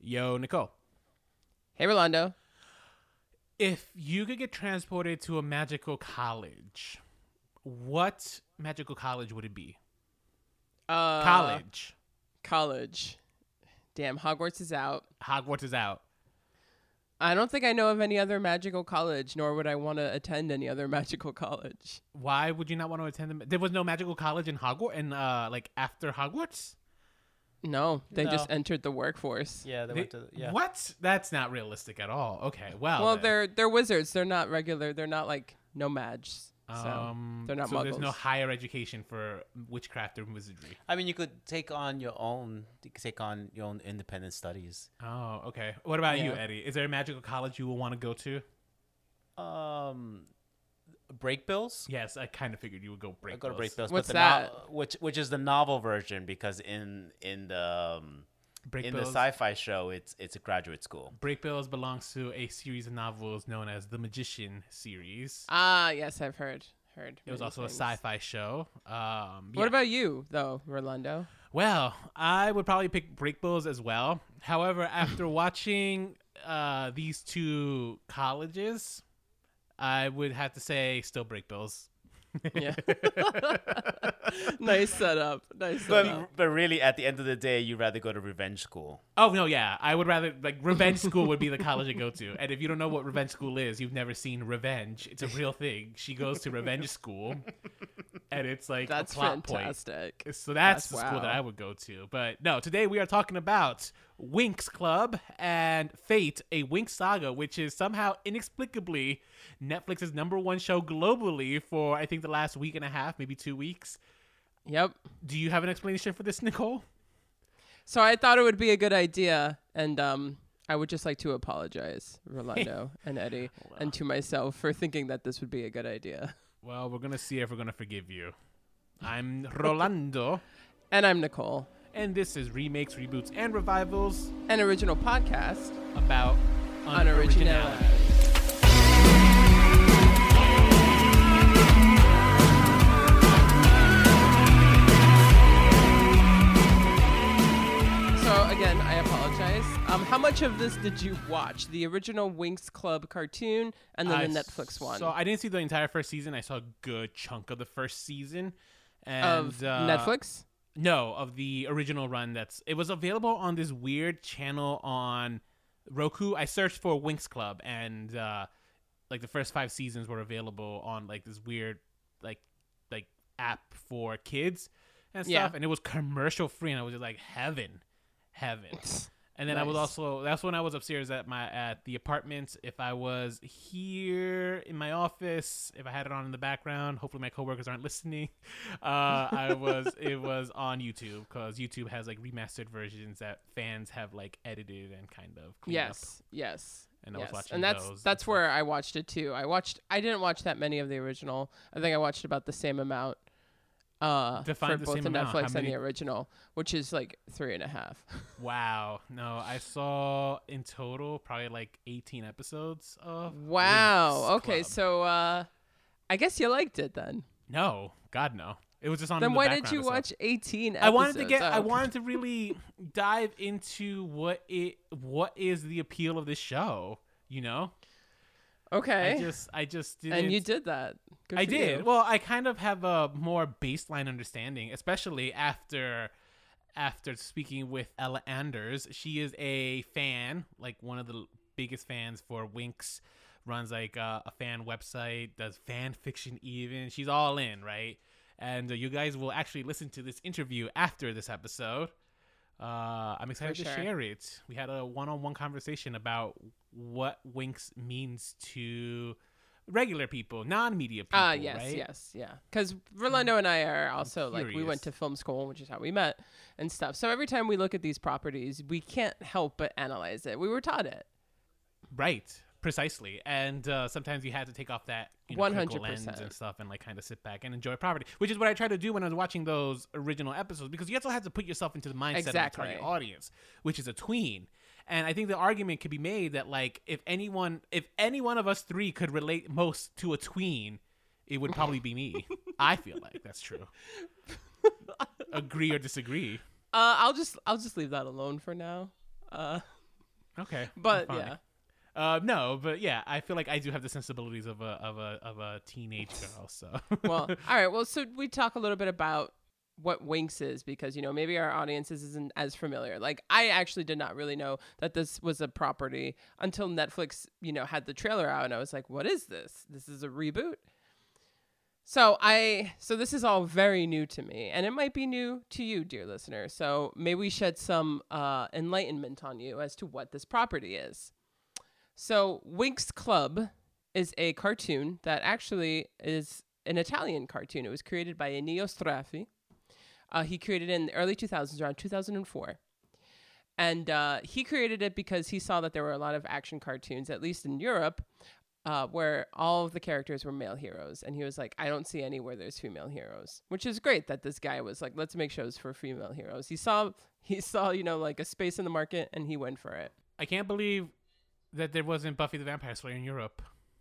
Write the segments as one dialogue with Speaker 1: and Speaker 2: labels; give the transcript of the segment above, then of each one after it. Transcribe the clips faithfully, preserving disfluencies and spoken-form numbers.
Speaker 1: Yo, Nicole.
Speaker 2: Hey, Rolando.
Speaker 1: If you could get transported to a magical college, what magical college would it be?
Speaker 2: Uh,
Speaker 1: College.
Speaker 2: College. Damn, Hogwarts is out.
Speaker 1: Hogwarts is out.
Speaker 2: I don't think I know of any other magical college, nor would I want to attend any other magical college.
Speaker 1: Why would you not want to attend them? There was no magical college in Hogwarts, and uh, like after Hogwarts.
Speaker 2: No, they
Speaker 3: No.
Speaker 2: just entered the workforce.
Speaker 3: Yeah, they,
Speaker 1: They-
Speaker 3: went to yeah.
Speaker 1: What? That's not realistic at all. Okay, well.
Speaker 2: Well,
Speaker 1: then.
Speaker 2: they're they're wizards. They're not regular. They're not like nomads. So
Speaker 1: um,
Speaker 2: they're not
Speaker 1: so there's no
Speaker 2: muggles.
Speaker 1: higher education for witchcraft or wizardry.
Speaker 3: I mean, you could take on your own. You could take on your own independent studies.
Speaker 1: Oh, okay. What about you,
Speaker 2: Yeah.
Speaker 1: Eddie? Is there a magical college you will want to go to?
Speaker 3: Um, break bills.
Speaker 1: Yes, I kind of figured you would go break.
Speaker 3: I go to break bills.
Speaker 2: What's
Speaker 3: but the
Speaker 2: that?
Speaker 3: No- which which is the novel version because in in the um,
Speaker 1: Break
Speaker 3: in
Speaker 1: bills.
Speaker 3: the sci-fi show, it's it's a graduate school.
Speaker 1: Break Bills belongs to a series of novels known as the Magician series.
Speaker 2: Ah, yes, I've heard heard.
Speaker 1: It was
Speaker 2: many
Speaker 1: also
Speaker 2: things.
Speaker 1: a sci-fi show. Um,
Speaker 2: What
Speaker 1: yeah.
Speaker 2: about you, though, Rolando?
Speaker 1: Well, I would probably pick Break Bills as well. However, after watching uh, these two colleges, I would have to say still Break Bills.
Speaker 2: Yeah. Nice setup. Nice
Speaker 3: But
Speaker 2: setup.
Speaker 3: but really, at the end of the day, you'd rather go to revenge school.
Speaker 1: Oh no, yeah, I would rather like Revenge School would be the college I go to. And if you don't know what Revenge School is, you've never seen Revenge. It's a real thing. She goes to Revenge School, and it's like
Speaker 2: That's
Speaker 1: a plot
Speaker 2: fantastic.
Speaker 1: point. So that's,
Speaker 2: That's-
Speaker 1: the school that
Speaker 2: wow.
Speaker 1: I would go to. But no, today we are talking about Winx Club and Fate, a Winx saga, which is somehow inexplicably Netflix's number one show globally for I think the last week and a half, maybe two weeks.
Speaker 2: Yep.
Speaker 1: Do you have an explanation for this, Nicole?
Speaker 2: So I thought it would be a good idea, and um, I would just like to apologize, Rolando and Eddie, and to myself for thinking that this would be a good idea.
Speaker 1: Well, we're gonna see if we're gonna forgive you. I'm Rolando,
Speaker 2: And I'm Nicole,
Speaker 1: and this is Remakes, Reboots, and Revivals
Speaker 2: an original podcast.
Speaker 1: about
Speaker 2: Unoriginality.
Speaker 1: unoriginality.
Speaker 2: So again, I apologize. Um, how much of this did you watch? The original Winx Club cartoon, and then
Speaker 1: I
Speaker 2: the Netflix one
Speaker 1: So I didn't see the entire first season. I saw a good chunk of the first season. And,
Speaker 2: of
Speaker 1: uh,
Speaker 2: Netflix.
Speaker 1: No, of the original run. That's it was available on this weird channel on Roku. I searched for Winx Club, and uh, like the first five seasons were available on like this weird like like app for kids and stuff.
Speaker 2: Yeah.
Speaker 1: And it was commercial free, and I was just like heaven, heaven. And then I was
Speaker 2: Nice.
Speaker 1: also that's when I was upstairs at my at the apartment. If I was here in my office, if I had it on in the background, hopefully my coworkers aren't listening. Uh, I was it was on YouTube because YouTube has like remastered versions that fans have like edited and kind of cleaned up.
Speaker 2: Yes, yes.
Speaker 1: And I was
Speaker 2: yes.
Speaker 1: watching
Speaker 2: and that's
Speaker 1: those
Speaker 2: that's
Speaker 1: and
Speaker 2: where I watched it too. I watched. I didn't watch that many of the original. I think I watched about the same amount. Uh,
Speaker 1: Define
Speaker 2: for
Speaker 1: the
Speaker 2: both
Speaker 1: same
Speaker 2: the
Speaker 1: amount. How
Speaker 2: Netflix and
Speaker 1: many-
Speaker 2: the original, which is like three and a half.
Speaker 1: Wow, no, I saw in total probably like eighteen episodes of.
Speaker 2: Wow.
Speaker 1: Winx
Speaker 2: Okay,
Speaker 1: Club.
Speaker 2: so uh, I guess you liked it then.
Speaker 1: No, God no. It was just on.
Speaker 2: Then
Speaker 1: in the
Speaker 2: why did
Speaker 1: background
Speaker 2: you
Speaker 1: or something.
Speaker 2: watch eighteen episodes?
Speaker 1: I wanted to get.
Speaker 2: Oh,
Speaker 1: I
Speaker 2: okay.
Speaker 1: wanted to really dive into what it. What is the appeal of this show? You know,
Speaker 2: Okay.
Speaker 1: I just. I just didn't.
Speaker 2: and you did that. Good
Speaker 1: I
Speaker 2: for
Speaker 1: did.
Speaker 2: you.
Speaker 1: Well, I kind of have a more baseline understanding, especially after. After speaking with Ella Anders, she is a fan, like one of the biggest fans for Winx. Runs like uh, a fan website, does fan fiction even. She's all in, right? And uh, you guys will actually listen to this interview after this episode. Uh, I'm excited
Speaker 2: For
Speaker 1: to
Speaker 2: sure.
Speaker 1: share it. We had a one-on-one conversation about what Winx means to regular people, non-media people.
Speaker 2: Ah, yes,
Speaker 1: right?
Speaker 2: yes, yeah. Because Rolando and I are also like we
Speaker 1: curious.
Speaker 2: went to film school, which is how we met and stuff. So every time we look at these properties, we can't help but analyze it. We were taught it.
Speaker 1: Right, precisely. And uh, sometimes you had to take off that you know, critical lens
Speaker 2: one hundred percent.
Speaker 1: and stuff and like kind of sit back and enjoy property, which is what I tried to do when I was watching those original episodes, because you also have to put yourself into the mindset of the
Speaker 2: Exactly.
Speaker 1: target audience, which is a tween. And I think the argument could be made that like if anyone, if any one of us three could relate most to a tween, it would probably be me. I feel like that's true. Agree or disagree?
Speaker 2: Uh, I'll just I'll just leave that alone for now. Uh,
Speaker 1: Okay,
Speaker 2: But
Speaker 1: fine.
Speaker 2: yeah.
Speaker 1: Uh, no, but yeah, I feel like I do have the sensibilities of a of a of a teenage girl. So
Speaker 2: Well, all right. Well, so we talk a little bit about what Winx is because, you know, maybe our audiences isn't as familiar. Like, I actually did not really know that this was a property until Netflix, you know, had the trailer out, and I was like, what is this? This is a reboot? So I, so this is all very new to me, and it might be new to you, dear listener. So may we shed some uh, enlightenment on you as to what this property is. So Winx Club is a cartoon that actually is an Italian cartoon. It was created by Ennio Straffi. Uh, he created it in the early two thousands, around two thousand four. And uh, he created it because he saw that there were a lot of action cartoons, at least in Europe, uh, where all of the characters were male heroes. And he was like, I don't see any where there's female heroes, which is great that this guy was like, let's make shows for female heroes. He saw, he saw, you know, like a space in the market, and he went for it.
Speaker 1: I can't believe that there wasn't Buffy the Vampire Slayer in Europe.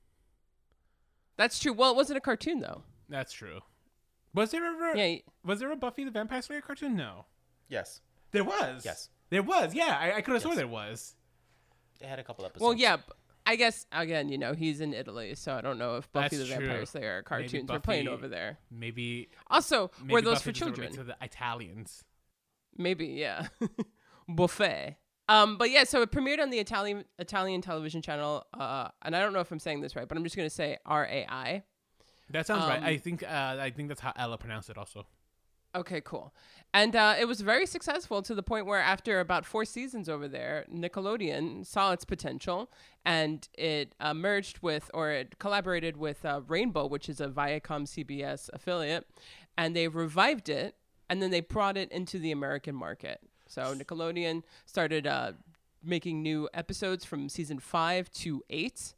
Speaker 2: That's true. Well, it wasn't a cartoon, though.
Speaker 1: That's true. Was there ever?
Speaker 2: Yeah. y-
Speaker 1: Was there a Buffy the Vampire Slayer cartoon? No.
Speaker 3: Yes,
Speaker 1: There was.
Speaker 3: Yes.
Speaker 1: There was. Yeah, I, I could have sworn
Speaker 3: Yes.
Speaker 1: there was.
Speaker 3: they had a couple episodes.
Speaker 2: Well, yeah. b- I guess, again, you know, he's in Italy, so I don't know if Buffy
Speaker 1: That's
Speaker 2: the Vampire
Speaker 1: true.
Speaker 2: Slayer
Speaker 1: Maybe
Speaker 2: cartoons were playing
Speaker 1: Buffy-
Speaker 2: over there.
Speaker 1: Maybe.
Speaker 2: Also,
Speaker 1: maybe
Speaker 2: were those
Speaker 1: Buffy
Speaker 2: for
Speaker 1: just relate
Speaker 2: children?
Speaker 1: to the Italians.
Speaker 2: Maybe, yeah. Buffet. Um, but yeah, so it premiered on the Italian Italian television channel, uh, and I don't know if I'm saying this right, but I'm just gonna say R A I.
Speaker 1: That sounds right.
Speaker 2: Um,
Speaker 1: I think. Uh, I think that's how Ella pronounced it. Also.
Speaker 2: Okay, cool. And uh, it was very successful to the point where after about four seasons over there, Nickelodeon saw its potential, and it uh, merged with, or it collaborated with uh, Rainbow, which is a Viacom C B S affiliate, and they revived it, and then they brought it into the American market. So Nickelodeon started uh, making new episodes from season five to eight.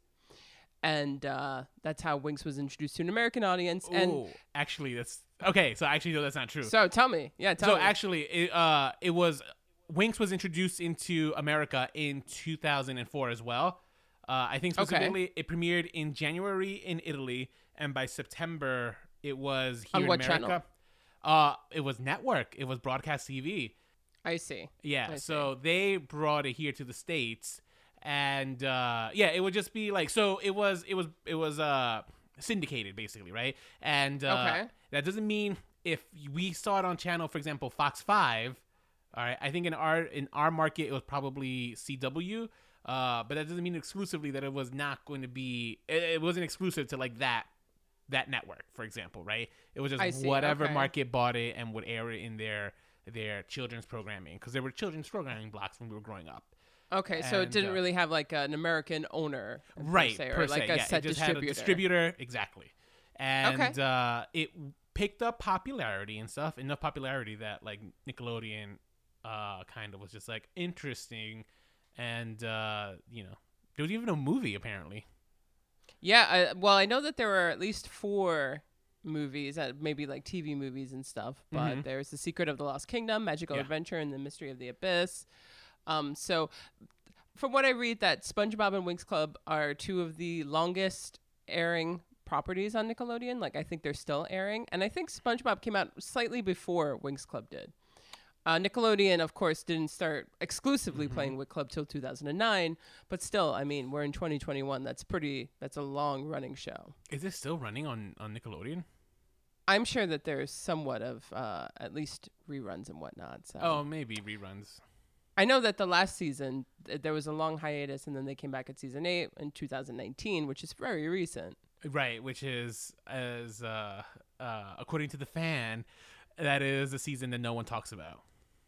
Speaker 2: And uh, that's how Winx was introduced to an American audience. And
Speaker 1: Oh, actually, that's okay. So actually, no, that's not true.
Speaker 2: so tell me, yeah, tell
Speaker 1: So
Speaker 2: me.
Speaker 1: actually, it, uh, it was Winx was introduced into America in two thousand four as well. Uh, I think
Speaker 2: Okay.
Speaker 1: specifically it premiered in January in Italy, and by September it was here
Speaker 2: On
Speaker 1: in
Speaker 2: what
Speaker 1: America.
Speaker 2: channel?
Speaker 1: Uh, it was network. It was broadcast T V.
Speaker 2: I see.
Speaker 1: Yeah,
Speaker 2: I
Speaker 1: so they brought it here to the States, and uh, yeah, it would just be like so. It was it was it was uh syndicated basically, right? And uh,
Speaker 2: Okay.
Speaker 1: that doesn't mean if we saw it on channel, for example, Fox Five. All right, I think in our in our market it was probably C W, uh, but that doesn't mean exclusively that it was not going to be. It, it wasn't exclusive to like that that network, for example, right? It was
Speaker 2: I
Speaker 1: just
Speaker 2: see,
Speaker 1: whatever
Speaker 2: okay.
Speaker 1: market bought it and would air it in their their children's programming because there were children's programming blocks when we were growing up.
Speaker 2: Okay, so it
Speaker 1: And,
Speaker 2: didn't
Speaker 1: uh,
Speaker 2: really have like an American owner, per
Speaker 1: Right,
Speaker 2: se,
Speaker 1: per
Speaker 2: or like
Speaker 1: se,
Speaker 2: a
Speaker 1: yeah.
Speaker 2: set
Speaker 1: it just
Speaker 2: distributor.
Speaker 1: had a distributor, exactly. And
Speaker 2: Okay.
Speaker 1: uh, it picked up popularity and stuff, enough popularity that like Nickelodeon uh, kind of was just like interesting, and uh, you know there was even a movie apparently.
Speaker 2: Yeah, I, well, I know that there were at least four movies, uh, maybe like T V movies and stuff. But
Speaker 1: Mhm.
Speaker 2: there's The Secret of the Lost Kingdom, Magical
Speaker 1: Yeah.
Speaker 2: Adventure, and The Mystery of the Abyss. Um, so, from what I read, that SpongeBob and Winx Club are two of the longest airing properties on Nickelodeon. Like, I think they're still airing, and I think SpongeBob came out slightly before Winx Club did. Uh, Nickelodeon, of course, didn't start exclusively
Speaker 1: Mhm.
Speaker 2: playing with Club till two thousand nine, but still, I mean, we're in twenty twenty-one. That's pretty. That's a long running show.
Speaker 1: Is it still running on on Nickelodeon?
Speaker 2: I'm sure that there's somewhat of uh, at least reruns and whatnot. So
Speaker 1: Oh, maybe reruns.
Speaker 2: I know that the last season th- there was a long hiatus, and then they came back at season eight in two thousand nineteen, which is very recent.
Speaker 1: Right, which is as uh, uh, according to the fan, that is a season that no one talks about.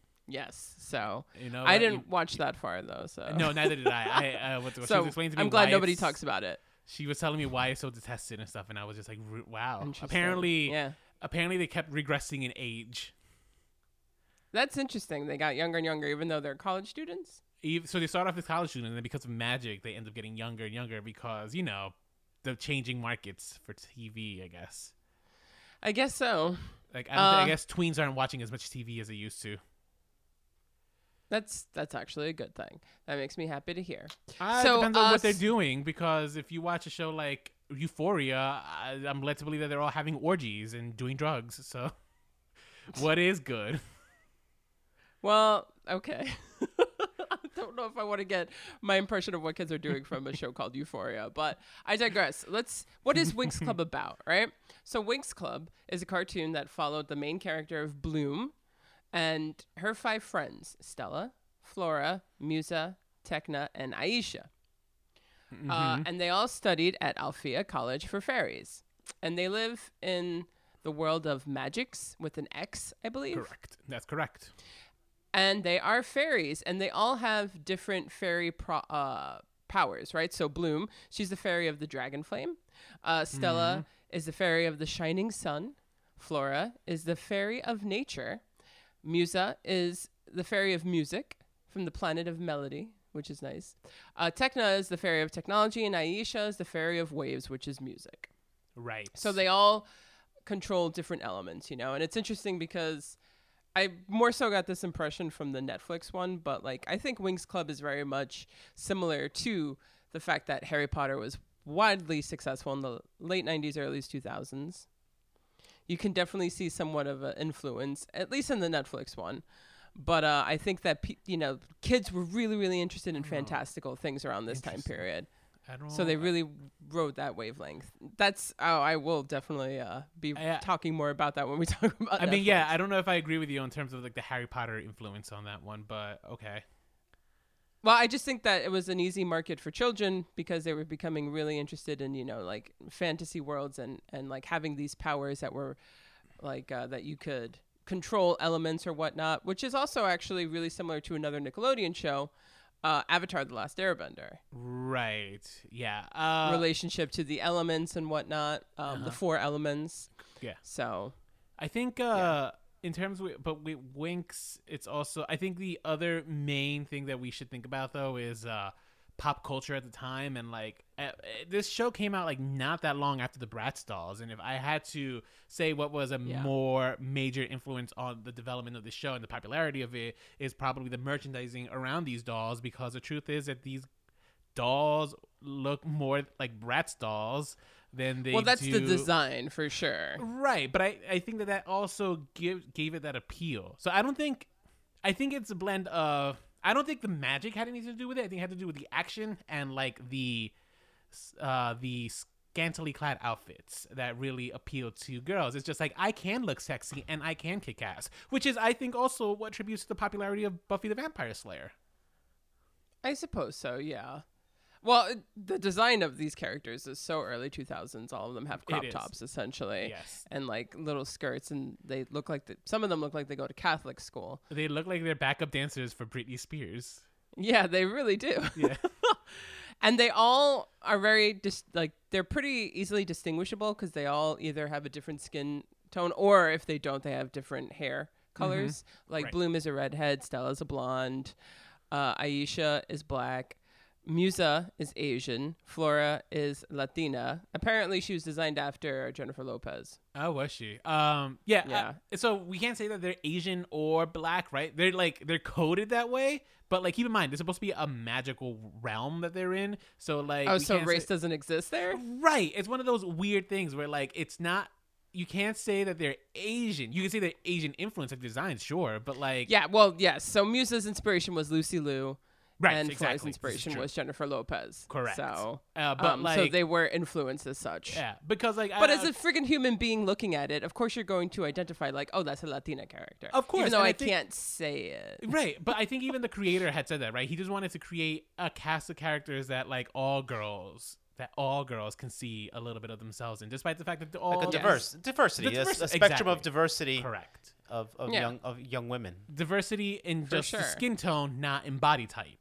Speaker 2: Yes. So
Speaker 1: You know,
Speaker 2: I
Speaker 1: that
Speaker 2: didn't
Speaker 1: you-
Speaker 2: watch that far though. So
Speaker 1: No, neither did I. I uh, what, what she was
Speaker 2: so
Speaker 1: explaining to me
Speaker 2: I'm glad
Speaker 1: why
Speaker 2: nobody
Speaker 1: it's-
Speaker 2: talks about it.
Speaker 1: She was telling me why it's so detested and stuff, and I was just like, "R- wow.
Speaker 2: Interesting.
Speaker 1: Apparently,
Speaker 2: yeah,
Speaker 1: apparently they kept regressing in age.
Speaker 2: that's interesting. They got younger and younger, even though they're college students.
Speaker 1: Eve- So they start off as college students, and then because of magic, they end up getting younger and younger because you know the changing markets for T V. I guess.
Speaker 2: I guess so.
Speaker 1: Like I, don't think,
Speaker 2: Uh,
Speaker 1: I guess tweens aren't watching as much T V as they used to.
Speaker 2: That's that's actually a good thing. That makes me happy to hear.
Speaker 1: Uh,
Speaker 2: So,
Speaker 1: it depends on
Speaker 2: uh,
Speaker 1: what they're
Speaker 2: s-
Speaker 1: doing because if you watch a show like Euphoria, I, I'm led to believe that they're all having orgies and doing drugs. So, what is good?
Speaker 2: Well, okay. I don't know if I want to get my impression of what kids are doing from a show called Euphoria, but I digress. Let's. What is Winx Club about, right? So Winx Club is a cartoon that followed the main character of Bloom and her five friends: Stella, Flora, Musa, Tecna, and Aisha.
Speaker 1: Mm-hmm.
Speaker 2: Uh, and they all studied at Althea College for Fairies, and they live in the world of Magix with an X, I believe.
Speaker 1: Correct. That's correct.
Speaker 2: And they are fairies, and they all have different fairy pro- uh, powers, right? So Bloom, she's the fairy of the dragon flame. Uh, Stella mm-hmm. is the fairy of the shining sun. Flora is the fairy of nature. Musa is the fairy of music from the planet of melody, which is nice. Uh, Tecna is the fairy of technology, and Aisha is the fairy of waves, which is music.
Speaker 1: Right.
Speaker 2: So they all control different elements, you know? And it's interesting because I more so got this impression from the Netflix one, but like I think Winx Club is very much similar to the fact that Harry Potter was widely successful in the late nineties, early two thousands. You can definitely see somewhat of an influence, at least in the Netflix one. But uh, I think that, pe- you know, kids were really, really interested in fantastical things around this time period.
Speaker 1: I don't
Speaker 2: So they really rode that wavelength. That's, oh, I will definitely uh, be
Speaker 1: I, uh,
Speaker 2: talking more about that when we talk about
Speaker 1: I
Speaker 2: Netflix.
Speaker 1: mean, yeah, I don't know if I agree with you in terms of like the Harry Potter influence on that one, but okay.
Speaker 2: Well, I just think that it was an easy market for children because they were becoming really interested in, you know, like fantasy worlds and, and like having these powers that were like, uh, that you could control elements or whatnot, which is also actually really similar to another Nickelodeon show, uh, Avatar: The Last Airbender.
Speaker 1: Right. Yeah. Uh,
Speaker 2: Relationship to the elements and whatnot, um,
Speaker 1: uh-huh.
Speaker 2: the four elements.
Speaker 1: Yeah.
Speaker 2: So
Speaker 1: I think uh, yeah. in terms of, but with Winx, it's also, I think the other main thing that we should think about though is uh, pop culture at the time. And like uh, this show came out like not that long after the Bratz dolls. And if I had to say what was a
Speaker 2: yeah.
Speaker 1: more major influence on the development of the show and the popularity of it is probably the merchandising around these dolls, because the truth is that these dolls look more like Bratz dolls than they
Speaker 2: well, that's
Speaker 1: do.
Speaker 2: the design for sure.
Speaker 1: Right. But I, I think that that also give, gave it that appeal. So I don't think, I think it's a blend of, I don't think the magic had anything to do with it. I think it had to do with the action and like the uh, the scantily clad outfits that really appeal to girls. It's just like, I can look sexy and I can kick ass, which is, I think, also what attributes to the popularity of Buffy the Vampire Slayer.
Speaker 2: I suppose so, yeah. Well, it, the design of these characters is so early two thousands. All of them have crop tops, essentially.
Speaker 1: Yes.
Speaker 2: And, like, little skirts, and they look like, the, some of them look like they go to Catholic school.
Speaker 1: They look like they're backup dancers for Britney Spears.
Speaker 2: Yeah, they really do.
Speaker 1: Yeah.
Speaker 2: And they all are very, dis- like, they're pretty easily distinguishable because they all either have a different skin tone, or if they don't, they have different hair colors. Mm-hmm. Like,
Speaker 1: right. Bloom
Speaker 2: Bloom is a redhead, Stella's a blonde, uh, Aisha is black. Musa is Asian. Flora is Latina. Apparently, she was designed after Jennifer Lopez.
Speaker 1: Oh, was she? Um, yeah.
Speaker 2: Yeah.
Speaker 1: Uh, so we can't say that they're Asian or black, right? They're like they're coded that way, but like keep in mind, it's supposed to be a magical realm that they're in. So like,
Speaker 2: oh,
Speaker 1: we
Speaker 2: so
Speaker 1: can't
Speaker 2: race
Speaker 1: say-
Speaker 2: doesn't exist there?
Speaker 1: Right. It's one of those weird things where like it's not. You can't say that they're Asian. You can say they're Asian influence like designs, sure, but like
Speaker 2: yeah. Well, yes. So Musa's inspiration was Lucy Liu.
Speaker 1: Right,
Speaker 2: and
Speaker 1: exactly.
Speaker 2: Flora's inspiration was Jennifer Lopez.
Speaker 1: Correct.
Speaker 2: So,
Speaker 1: uh, but
Speaker 2: um,
Speaker 1: like,
Speaker 2: so they were influenced as such.
Speaker 1: Yeah, because like,
Speaker 2: but
Speaker 1: I,
Speaker 2: as a freaking human being looking at it, of course you're going to identify like, oh, that's a Latina character.
Speaker 1: Of course,
Speaker 2: even though
Speaker 1: and
Speaker 2: I,
Speaker 1: I think,
Speaker 2: can't say it.
Speaker 1: Right, but I think even the creator had said that, right? He just wanted to create a cast of characters that like all girls. That all girls can see a little bit of themselves in, despite the fact that they're all
Speaker 3: like a diverse
Speaker 2: yes.
Speaker 3: diversity,
Speaker 1: The
Speaker 3: a,
Speaker 1: diverse-
Speaker 3: a spectrum
Speaker 1: exactly.
Speaker 3: of diversity.
Speaker 1: Correct.
Speaker 3: Of of
Speaker 2: Yeah.
Speaker 3: young of young women.
Speaker 1: Diversity in
Speaker 2: For
Speaker 1: just the
Speaker 2: sure.
Speaker 1: skin tone, not in body type.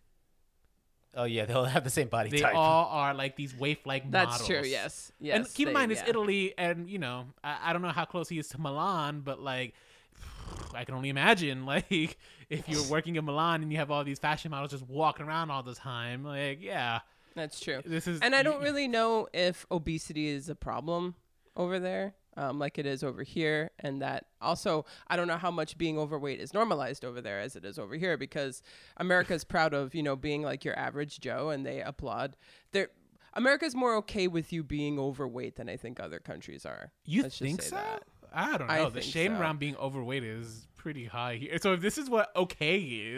Speaker 3: Oh yeah, they all have the same body
Speaker 1: They
Speaker 3: type.
Speaker 1: all are like these waif-like
Speaker 2: That's
Speaker 1: models.
Speaker 2: true. Yes. Yes.
Speaker 1: And keep in
Speaker 2: they-
Speaker 1: mind, it's
Speaker 2: yeah.
Speaker 1: Italy, and you know, I, I don't know how close he is to Milan, but like, I can only imagine, like, if you're working in Milan and you have all these fashion models just walking around all the time, like, yeah,
Speaker 2: That's true.
Speaker 1: this is.
Speaker 2: And I don't really know if obesity is a problem over there, um, like it is over here. And that also, I don't know how much being overweight is normalized over there as it is over here, because America's proud of, you know, being like your average Joe, and they applaud. They're, America's more okay with you being overweight than I think other countries are.
Speaker 1: You
Speaker 2: Let's just
Speaker 1: think
Speaker 2: say
Speaker 1: so?
Speaker 2: that.
Speaker 1: I don't know.
Speaker 2: I
Speaker 1: the
Speaker 2: think
Speaker 1: shame
Speaker 2: so.
Speaker 1: around being overweight is pretty high here. So if this is what okay is,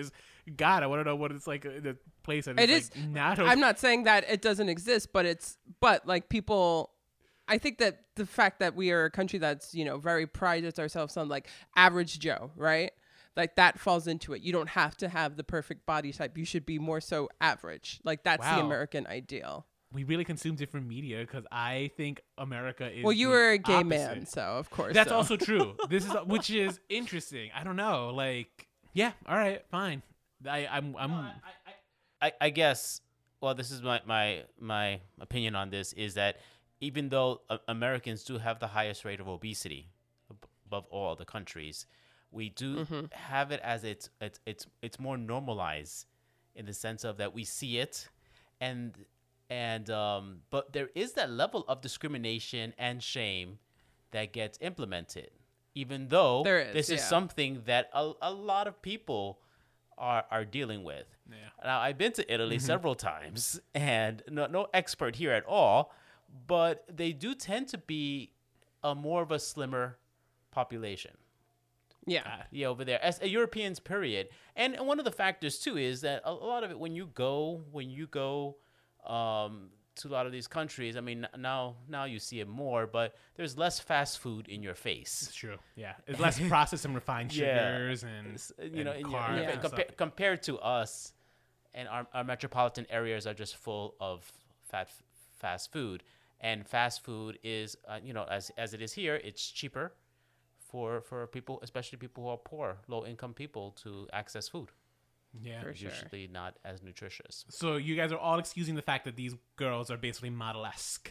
Speaker 1: God, I want to know what it's like in the place. That
Speaker 2: It
Speaker 1: it's
Speaker 2: is.
Speaker 1: Like not
Speaker 2: I'm not saying that it doesn't exist, but it's but like people. I think that the fact that we are a country that's, you know, very prides ourselves on like average Joe, right? Like that falls into it. You don't have to have the perfect body type. You should be more so average. Like that's the
Speaker 1: Wow.
Speaker 2: American ideal.
Speaker 1: we really consume different media because I think America is.
Speaker 2: Well, you
Speaker 1: the
Speaker 2: were a gay
Speaker 1: opposite.
Speaker 2: man, so of course.
Speaker 1: That's
Speaker 2: so.
Speaker 1: also true. This is which is interesting. I don't know. Like, yeah, all right, fine. I, I'm, I'm.
Speaker 3: I, I, I guess. Well, this is my, my my opinion on this is that even though uh, Americans do have the highest rate of obesity ab- above all the countries, we do
Speaker 2: Mm-hmm.
Speaker 3: have it as it's it's it's it's more normalized in the sense of that we see it, and and um, but there is that level of discrimination and shame that gets implemented, even though
Speaker 2: There is,
Speaker 3: this is
Speaker 2: yeah.
Speaker 3: something that a, a lot of people are are dealing with.
Speaker 1: Yeah.
Speaker 3: Now, I've been to Italy several times, and no, no expert here at all, but they do tend to be a more of a slimmer population.
Speaker 2: Yeah.
Speaker 3: Yeah, over there as a Europeans, period. And, and one of the factors too is that a, a lot of it when you go when you go um, to a lot of these countries. I mean, n- now now you see it more, but there's less fast food in your face.
Speaker 1: It's true. Yeah, it's less processed and refined
Speaker 3: Yeah.
Speaker 1: sugars and
Speaker 3: S- you
Speaker 1: and
Speaker 3: know, in your,
Speaker 1: carbs
Speaker 3: in your
Speaker 2: Yeah.
Speaker 3: fa-
Speaker 1: and
Speaker 3: compa-
Speaker 1: stuff.
Speaker 3: compared to us, and our, our metropolitan areas are just full of fat fast food, and fast food is, uh, you know, as as it is here, it's cheaper for for people, especially people who are poor, low income people, to access food.
Speaker 1: Yeah.
Speaker 2: For
Speaker 3: It's
Speaker 2: sure.
Speaker 3: usually not as nutritious.
Speaker 1: So you guys are all excusing the fact that these girls are basically model-esque.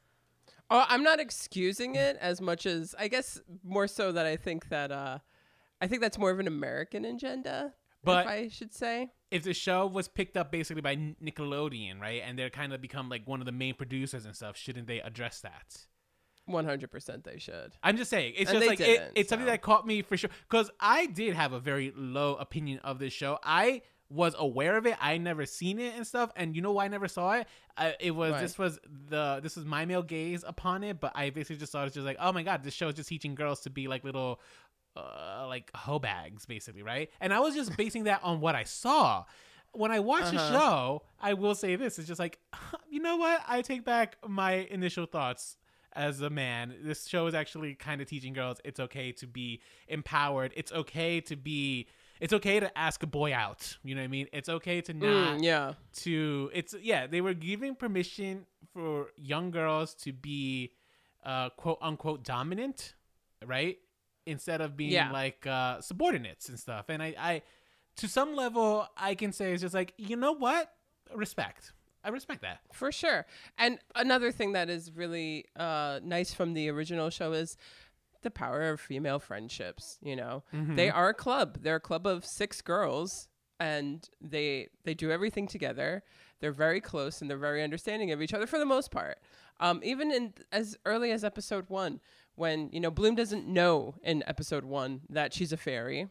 Speaker 2: Oh, I'm not excusing it as much as I guess more so that I think that uh, I think that's more of an American agenda.
Speaker 1: But-
Speaker 2: if I should say.
Speaker 1: If the show was picked up basically by Nickelodeon, right, and they're kind of become like one of the main producers and stuff, shouldn't they address that?
Speaker 2: one hundred percent they should.
Speaker 1: I'm just saying, it's
Speaker 2: And
Speaker 1: just
Speaker 2: they
Speaker 1: like it,
Speaker 2: didn't,
Speaker 1: it's something
Speaker 2: so.
Speaker 1: that caught me for sure. Because I did have a very low opinion of this show. I was aware of it. I never seen it and stuff. And you know why I never saw it? I, it was
Speaker 2: Why?
Speaker 1: this was the this was my male gaze upon it. But I basically just thought it's just like, oh my god, this show is just teaching girls to be like little, uh, like hoe bags, basically, right? And I was just basing that on what I saw. When I watched the
Speaker 2: Uh-huh.
Speaker 1: show, I will say this: it's just like, you know what? I take back my initial thoughts. As a man, this show is actually kind of teaching girls it's okay to be empowered. It's okay to be. It's okay to ask a boy out. You know what I mean? It's okay to not
Speaker 2: Mm, yeah.
Speaker 1: to. It's yeah. They were giving permission for young girls to be, uh, quote unquote dominant, right? Instead of being
Speaker 2: Yeah.
Speaker 1: like uh, subordinates and stuff. And I, I, to some level, I can say it's just like, you know what? Respect. I respect that.
Speaker 2: For sure. And another thing that is really uh, nice from the original show is the power of female friendships. You know, they are a club. They're a club of six girls, and they they do everything together. They're very close and they're very understanding of each other for the most part. Um, even in as early as episode one, when you know Bloom doesn't know in episode one that she's a fairy,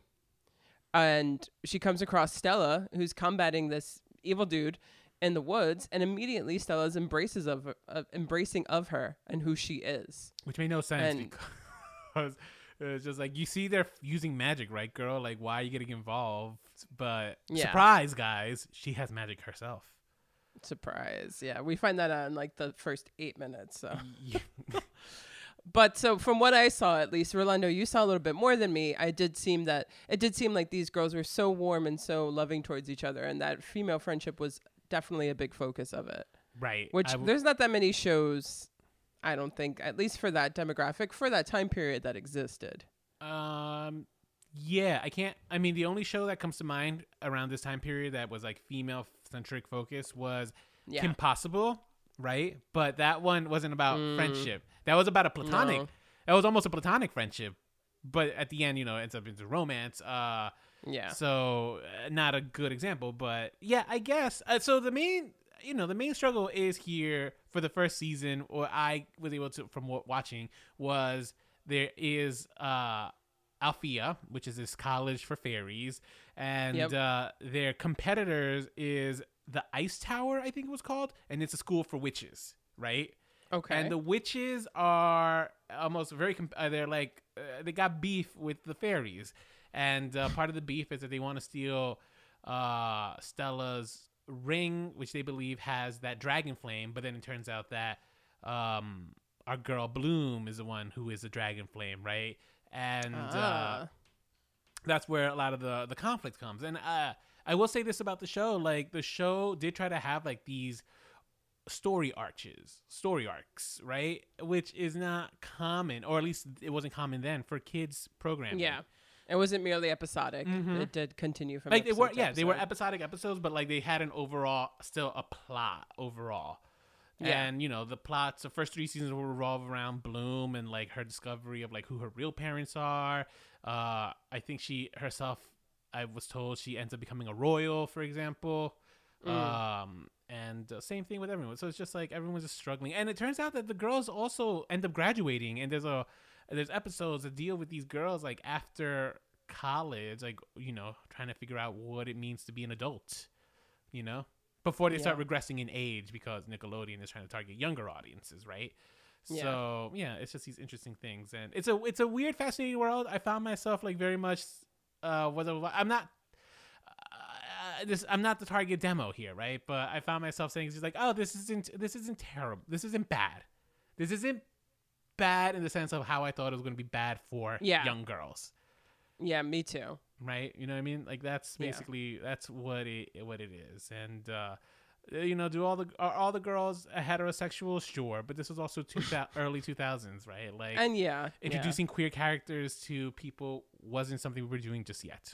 Speaker 2: and she comes across Stella, who's combating this evil dude in the woods, and immediately Stella's embraces of uh, embracing of her and who she is.
Speaker 1: Which made no sense
Speaker 2: And-
Speaker 1: because it's just like, you see they're using magic, right, girl? Like, why are you getting involved? But
Speaker 2: Yeah.
Speaker 1: surprise, guys, she has magic herself.
Speaker 2: Surprise. Yeah, we find that out in like the first eight minutes. So,
Speaker 1: Yeah.
Speaker 2: but so from what I saw, at least, Rolando, you saw a little bit more than me. I did seem that it did seem like these girls were so warm and so loving towards each other, and that female friendship was definitely a big focus of it.
Speaker 1: Right.
Speaker 2: Which
Speaker 1: I w-
Speaker 2: there's not that many shows, I don't think, at least for that demographic, for that time period that existed.
Speaker 1: Um, yeah, I can't. I mean, the only show that comes to mind around this time period that was like female centric focus was
Speaker 2: Yeah.
Speaker 1: Kim Possible, right? But that one wasn't about
Speaker 2: Mm.
Speaker 1: friendship. That was about a platonic.
Speaker 2: No.
Speaker 1: That was almost a platonic friendship. But at the end, you know, it ends up into romance. Uh,
Speaker 2: Yeah.
Speaker 1: So uh, not a good example, but yeah, I guess. Uh, so the main, you know, the main struggle is here for the first season, or I was able to from wa- watching, was there is uh, Althea, which is this college for fairies, and
Speaker 2: Yep.
Speaker 1: uh, their competitors is the Ice Tower, I think it was called, and it's a school for witches, right?
Speaker 2: Okay.
Speaker 1: And the witches are almost very. Comp- uh, they're like uh, they got beef with the fairies, and uh, part of the beef is that they want to steal uh, Stella's ring, which they believe has that dragon flame, but then it turns out that um, our girl Bloom is the one who is the dragon flame, right? And uh,
Speaker 2: Ah.
Speaker 1: that's where a lot of the the conflict comes. And uh, I will say this about the show: like the show did try to have like these story arches, story arcs, right? Which is not common, or at least it wasn't common then for kids programming.
Speaker 2: Yeah. It wasn't merely episodic.
Speaker 1: Mhm.
Speaker 2: It did continue from
Speaker 1: Like they were,
Speaker 2: episode to
Speaker 1: yeah, they were
Speaker 2: episode.
Speaker 1: episodic episodes, but like they had an overall, still a plot overall.
Speaker 2: Yeah.
Speaker 1: And you know the plots. The first three seasons will revolve around Bloom and like her discovery of like who her real parents are. Uh, I think she herself, I was told she ends up becoming a royal, for example.
Speaker 2: Mm.
Speaker 1: Um, and uh, same thing with everyone. So it's just like everyone's just struggling. And it turns out that the girls also end up graduating. And there's a there's episodes that deal with these girls like after college, like you know, trying to figure out what it means to be an adult. You know. Before they start
Speaker 2: Yeah.
Speaker 1: regressing in age because Nickelodeon is trying to target younger audiences, right?
Speaker 2: Yeah.
Speaker 1: So yeah, it's just these interesting things, and it's a it's a weird, fascinating world. I found myself like very much uh was a, I'm not uh, this I'm not the target demo here, right? But I found myself saying just like, oh, this isn't this isn't terrible, this isn't bad, this isn't bad in the sense of how I thought it was going to be bad for
Speaker 2: Yeah.
Speaker 1: young girls.
Speaker 2: Yeah, me too.
Speaker 1: Right, you know what I mean? Like that's
Speaker 2: Yeah.
Speaker 1: basically that's what it what it is. And uh you know, do all the are all the girls heterosexual? Sure, but this was also two thou- early two thousands, right? Like
Speaker 2: And yeah, yeah.
Speaker 1: introducing queer characters to people wasn't something we were doing just yet.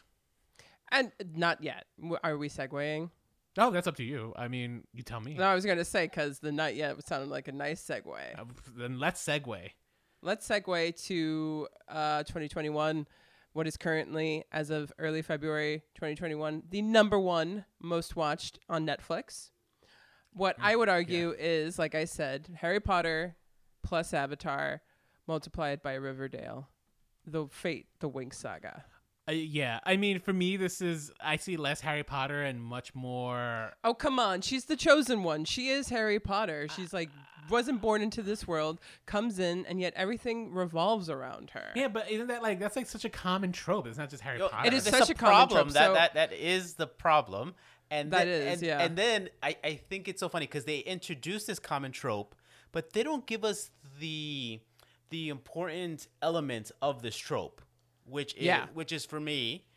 Speaker 2: And not yet. W- Are we segueing?
Speaker 1: Oh, that's up to you. I mean, you tell me.
Speaker 2: No, I was going to say, because the not yet sounded like a nice segue.
Speaker 1: Uh, then let's segue.
Speaker 2: Let's segue to uh, twenty twenty-one, what is currently, as of early February twenty twenty-one, the number one most watched on Netflix. What I would argue is, like I said, Harry Potter plus Avatar multiplied by Riverdale. The Fate, the Winx Saga.
Speaker 1: Uh, yeah, I mean, for me, this is I see less Harry Potter and much more.
Speaker 2: Oh, come on. She's the chosen one. She is Harry Potter. She's like, wasn't born into this world, comes in, and yet everything revolves around her.
Speaker 1: Yeah, but isn't that like that's like such a common trope? It's not just Harry
Speaker 3: Yo,
Speaker 1: Potter.
Speaker 2: It is
Speaker 3: there's
Speaker 2: such a common
Speaker 3: problem.
Speaker 2: trope,
Speaker 3: That,
Speaker 2: so-
Speaker 3: that that is the problem. And
Speaker 2: That
Speaker 3: then,
Speaker 2: is,
Speaker 3: and,
Speaker 2: yeah.
Speaker 3: And then I, I think it's so funny because they introduce this common trope, but they don't give us the the important element of this trope, which is
Speaker 2: Yeah.
Speaker 3: which is for me,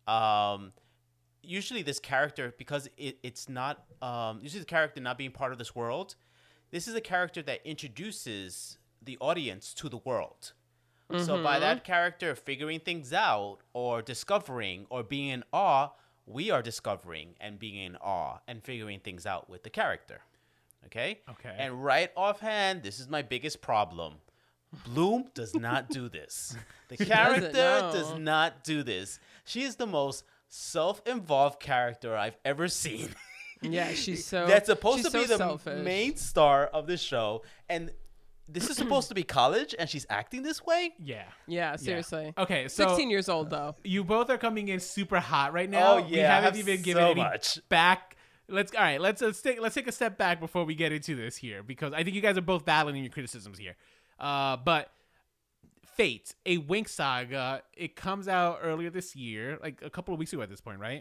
Speaker 3: um, usually this character, because it, it's not um, usually the character not being part of this world. This is a character that introduces the audience to the world. So by that character figuring things out or discovering or being in awe, we are discovering and being in awe and figuring things out with the character. Okay?
Speaker 1: Okay.
Speaker 3: And right offhand, this is my biggest problem. Bloom does not do this. The character
Speaker 2: no.
Speaker 3: does not do this. She is the most self-involved character I've ever seen.
Speaker 2: Yeah, she's so.
Speaker 3: That's supposed
Speaker 2: she's
Speaker 3: to be
Speaker 2: so
Speaker 3: the
Speaker 2: selfish.
Speaker 3: main star of the show, and this is supposed to be college, and she's acting this way.
Speaker 1: yeah.
Speaker 2: Yeah, seriously.
Speaker 1: Okay, so
Speaker 2: sixteen years old, though.
Speaker 1: you both are coming in super hot right now.
Speaker 3: Oh,
Speaker 1: we
Speaker 3: yeah, I
Speaker 1: haven't
Speaker 3: have
Speaker 1: even given
Speaker 3: so
Speaker 1: any
Speaker 3: much.
Speaker 1: back. Let's all right. Let's let's take let's take a step back before we get into this here because I think you guys are both battling your criticisms here. Uh, but Fate, a Winx Saga, it comes out earlier this year, like a couple of weeks ago at this point, right?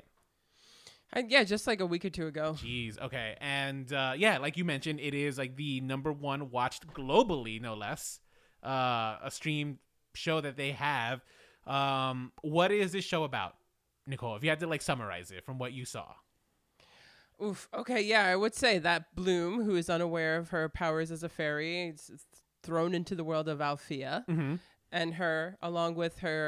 Speaker 2: I, yeah, just like a week or two ago.
Speaker 1: Jeez. Okay. And uh, yeah, like you mentioned, it is like the number one watched globally, no less. Uh, a streamed show that they have. Um, what is this show about, Nicole? If you had to like summarize it from what you saw.
Speaker 2: Oof. Okay, yeah, I would say that Bloom, who is unaware of her powers as a fairy, is is thrown into the world of Althea,
Speaker 1: Mm-hmm.
Speaker 2: and her, along with her,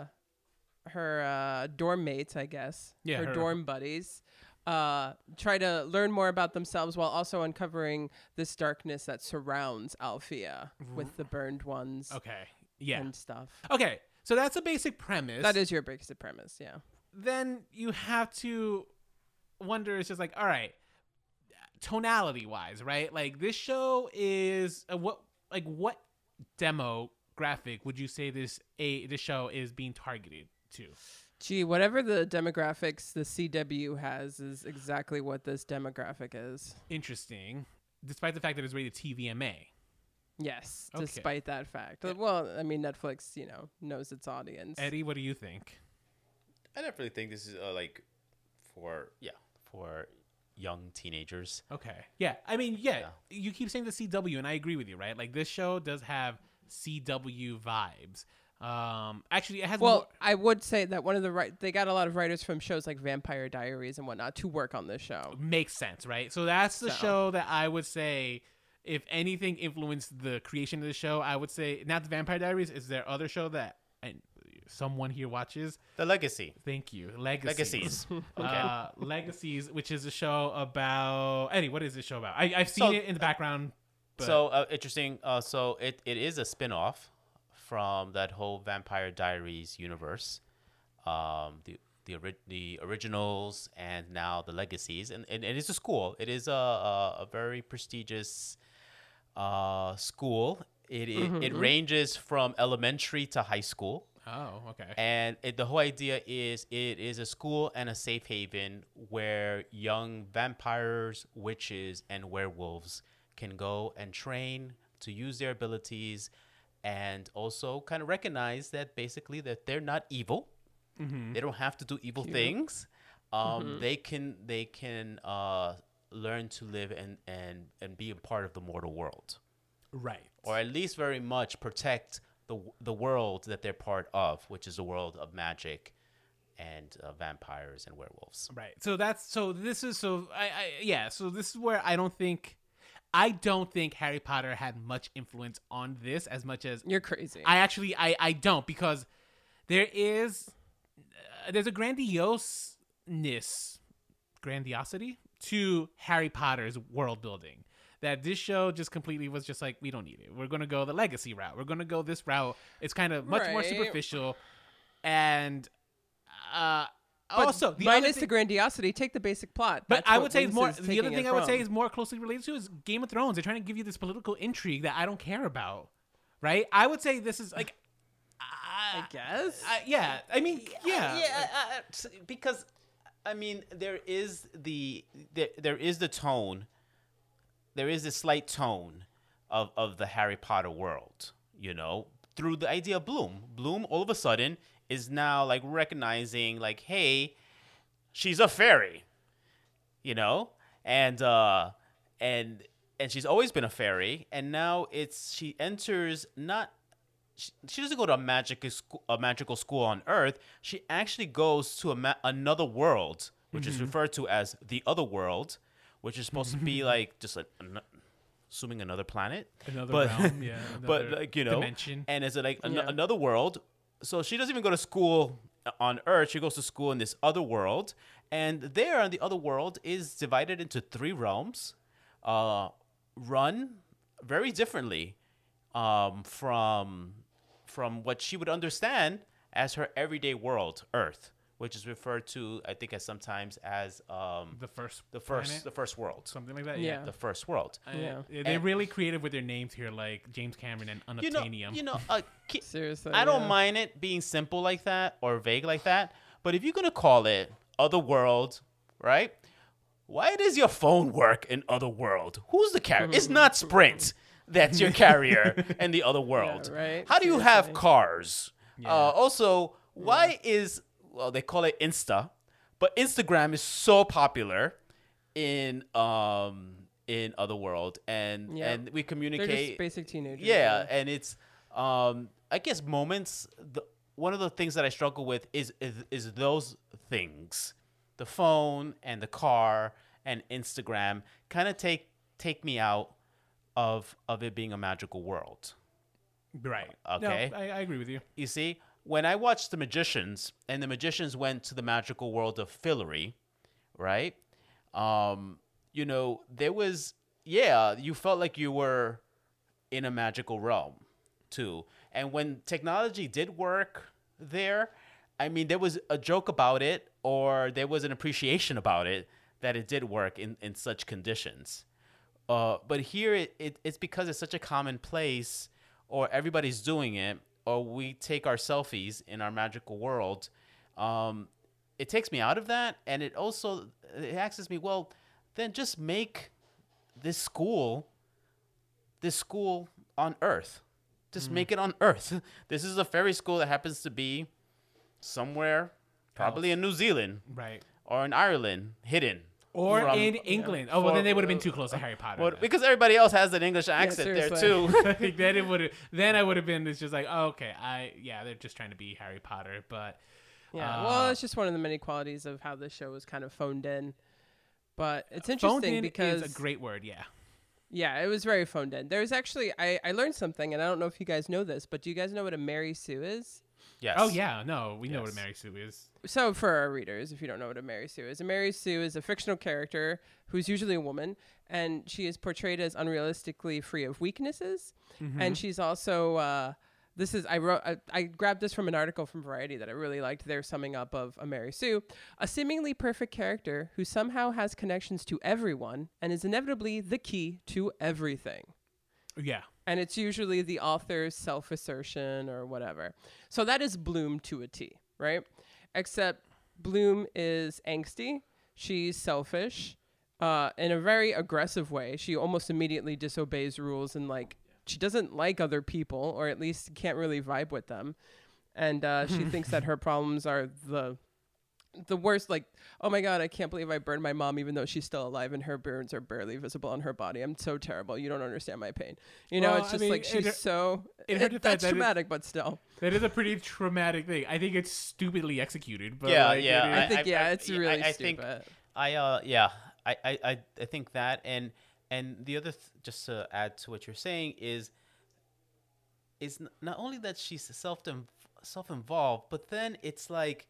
Speaker 2: uh, her uh, dorm mates, I guess,
Speaker 1: Yeah,
Speaker 2: her,
Speaker 1: her-
Speaker 2: dorm buddies, uh, try to learn more about themselves while also uncovering this darkness that surrounds Althea with the burned ones
Speaker 1: Okay. Yeah.
Speaker 2: and stuff.
Speaker 1: Okay. So that's a basic premise.
Speaker 2: That is your basic premise, yeah.
Speaker 1: Then you have to wonder. It's just like, all right, tonality wise, right? Like this show is uh, what, like what demographic would you say this a this show is being targeted to?
Speaker 2: Gee, whatever the demographics the C W has is exactly what this demographic is.
Speaker 1: Interesting, despite the fact that it's rated T V M A.
Speaker 2: Yes,
Speaker 1: Okay.
Speaker 2: despite that fact. Well, I mean, Netflix, you know, knows its audience.
Speaker 1: Eddie, what do you think?
Speaker 3: I definitely think this is uh, like for yeah for young teenagers.
Speaker 1: Okay. Yeah. I mean, yeah,
Speaker 3: Yeah.
Speaker 1: you keep saying the C W, and I agree with you, right? Like, this show does have C W vibes. Um, actually, it has
Speaker 2: Well,
Speaker 1: more.
Speaker 2: I would say that one of the right they got a lot of writers from shows like Vampire Diaries and whatnot to work on this show.
Speaker 1: Makes sense, right? So that's the
Speaker 2: So.
Speaker 1: show that I would say, if anything influenced the creation of the show, I would say not the Vampire Diaries. Is there other show that and someone here watches?
Speaker 3: The Legacy.
Speaker 1: Thank you, Legacies.
Speaker 3: Legacies. Okay.
Speaker 1: Uh, Legacies, which is a show about. Eddie, what is this show about? I, I've seen
Speaker 3: So-
Speaker 1: it in the background. But
Speaker 3: So uh, interesting. Uh, so it, it is a spin-off from that whole Vampire Diaries universe. Um, the the, ori- the originals and now the legacies, and, and it is a school. It is a a, a very prestigious uh, school. It it, it ranges from elementary to high school.
Speaker 1: oh, okay.
Speaker 3: And it, the whole idea is it is a school and a safe haven where young vampires, witches, and werewolves can go and train to use their abilities and also kind of recognize that basically that they're not evil.
Speaker 1: Mm-hmm.
Speaker 3: They don't have to do evil things. Um, They can they can uh, learn to live and, and, and be a part of the mortal world,
Speaker 1: Right.
Speaker 3: or at least very much protect the the world that they're part of, which is the world of magic and uh, vampires and werewolves.
Speaker 1: Right. So that's so this is so I, I yeah, so this is where I don't think I don't think Harry Potter had much influence on this as much as
Speaker 2: You're crazy.
Speaker 1: I actually I I don't, because there is uh, there's a grandioseness grandiosity to Harry Potter's world building that this show just completely was just like, we don't need it. We're going to go the legacy route. We're going to go this route. It's kind of much more
Speaker 2: Right.
Speaker 1: superficial. And uh
Speaker 2: But
Speaker 1: also the other
Speaker 2: minus
Speaker 1: thing-
Speaker 2: the grandiosity, take the basic plot.
Speaker 1: but
Speaker 2: That's
Speaker 1: I
Speaker 2: what
Speaker 1: would say it's
Speaker 2: Wings
Speaker 1: more.
Speaker 2: is
Speaker 1: The other
Speaker 2: taking
Speaker 1: thing
Speaker 2: it
Speaker 1: I would say
Speaker 2: from.
Speaker 1: is more closely related to is Game of Thrones. They're trying to give you this political intrigue that I don't care about, right? I would say this is like,
Speaker 2: I
Speaker 1: uh,
Speaker 2: guess.
Speaker 1: uh, yeah. I mean, yeah,
Speaker 3: yeah, uh, s- because I mean, there is the there, there is the tone, there is a slight tone of of the Harry Potter world, you know, through the idea of Bloom. Bloom all of a sudden is now like recognizing, like, hey, she's a fairy, you know, and uh, and and she's always been a fairy, and now it's she enters not. She, she doesn't go to a magic school, a magical school on Earth. She actually goes to a ma- another world, which is referred to as the other world, which is supposed to be like just like an, assuming another planet,
Speaker 1: another
Speaker 3: but
Speaker 1: realm, yeah,
Speaker 3: but
Speaker 1: another
Speaker 3: like you know,
Speaker 1: dimension.
Speaker 3: and it's like an-
Speaker 2: Yeah.
Speaker 3: another world. So she doesn't even go to school on Earth. She goes to school in this other world, and there in the other world is divided into three realms, uh, run very differently um, from from what she would understand as her everyday world, Earth, which is referred to, I think, as sometimes as um,
Speaker 1: the first,
Speaker 3: the first
Speaker 1: planet,
Speaker 3: the first world,
Speaker 1: something like that.
Speaker 2: Yeah.
Speaker 1: Yeah,
Speaker 3: the first world.
Speaker 1: Uh,
Speaker 2: Yeah.
Speaker 1: they're
Speaker 3: And-
Speaker 1: really creative with their names here, like James Cameron and
Speaker 3: You know,
Speaker 1: Unobtainium.
Speaker 3: you know, uh, ki-
Speaker 2: Seriously.
Speaker 3: I don't
Speaker 2: yeah.
Speaker 3: mind it being simple like that or vague like that, but if you're gonna call it Otherworld, right? Why does your phone work in Otherworld? Who's the carrier? It's not Sprint that's your carrier in the other world.
Speaker 2: right?
Speaker 3: How do you have
Speaker 2: Seriously.
Speaker 3: cars?
Speaker 1: Yeah.
Speaker 3: Uh, also, why is well they call it Insta, but Instagram is so popular in um in Otherworld, and
Speaker 2: Yeah.
Speaker 3: and we
Speaker 2: They're
Speaker 3: communicate.
Speaker 2: just basic teenagers.
Speaker 3: Yeah, and it's um I guess moments the one of the things that I struggle with is is, is those things. The phone and the car and Instagram kind of take take me out of of it being a magical world.
Speaker 1: right?
Speaker 3: Okay.
Speaker 1: No, I, I agree with you.
Speaker 3: You see, when I watched The Magicians and the Magicians went to the magical world of Fillory, right? Um, you know, there was yeah, you felt like you were in a magical realm too. And when technology did work there, I mean, there was a joke about it, or there was an appreciation about it that it did work in, in such conditions. Uh, but here, it, it it's because it's such a common place, or everybody's doing it, or we take our selfies in our magical world. Um, it takes me out of that, and it also it asks me, well, then just make this school, this school on Earth. Just make it on Earth. This is a fairy school that happens to be somewhere, probably in New Zealand.
Speaker 1: Right.
Speaker 3: or in Ireland, hidden.
Speaker 1: Or
Speaker 3: from-
Speaker 1: in England. Oh, well,
Speaker 3: for-
Speaker 1: then they would have been too close to Harry Potter.
Speaker 3: Well,
Speaker 1: then.
Speaker 3: because everybody else has an English accent there
Speaker 2: seriously.
Speaker 3: too.
Speaker 1: I think then it would have. Then I would have been. It's just like, oh, okay, I yeah, they're just trying to be Harry Potter, but
Speaker 2: Yeah,
Speaker 1: uh,
Speaker 2: well, it's just one of the many qualities of how the show was kind of phoned in. But it's
Speaker 1: phoned
Speaker 2: interesting
Speaker 1: in
Speaker 2: because
Speaker 1: is a great word. Yeah.
Speaker 2: yeah, it was very phoned in. There's actually I, I learned something, and I don't know if you guys know this, but do you guys know what a Mary Sue is?
Speaker 3: Yes.
Speaker 1: Oh yeah, no, we know what a
Speaker 3: Yes.
Speaker 1: Mary Sue is.
Speaker 2: So for our readers, if you don't know what a Mary Sue is, a Mary Sue is a fictional character who's usually a woman, and she is portrayed as unrealistically free of weaknesses,
Speaker 1: Mm-hmm.
Speaker 2: and she's also. Uh, This is I wrote I, I grabbed this from an article from Variety that I really liked. Their summing up of a Mary Sue, a seemingly perfect character who somehow has connections to everyone and is inevitably the key to everything.
Speaker 1: Yeah.
Speaker 2: And it's usually the author's self-assertion or whatever. So that is Bloom to a T, right? Except Bloom is angsty. She's selfish, uh, in a very aggressive way. She almost immediately disobeys rules and like. She doesn't like other people, or at least can't really vibe with them. And uh, she thinks that her problems are the the worst. Like, oh my God, I can't believe I burned my mom, even though she's still alive and her burns are barely visible on her body. I'm so terrible. You don't understand my pain. You know,
Speaker 1: Well,
Speaker 2: it's
Speaker 1: I
Speaker 2: just
Speaker 1: mean,
Speaker 2: like
Speaker 1: in
Speaker 2: she's
Speaker 1: her-
Speaker 2: so.
Speaker 1: in her
Speaker 2: it-
Speaker 1: defense,
Speaker 2: that's
Speaker 1: that is-
Speaker 2: traumatic, but still.
Speaker 1: That is a pretty traumatic thing. I think it's stupidly executed. But
Speaker 3: Yeah,
Speaker 1: like,
Speaker 3: yeah,
Speaker 1: it
Speaker 2: I
Speaker 1: is-
Speaker 2: think,
Speaker 3: I-
Speaker 2: yeah,
Speaker 3: I-
Speaker 2: it's
Speaker 3: yeah,
Speaker 2: really
Speaker 3: I- I think-
Speaker 2: stupid.
Speaker 3: I uh yeah, I I I, I think that and and the other th- just to add to what you're saying is is n- not only that she's self self involved, but then it's like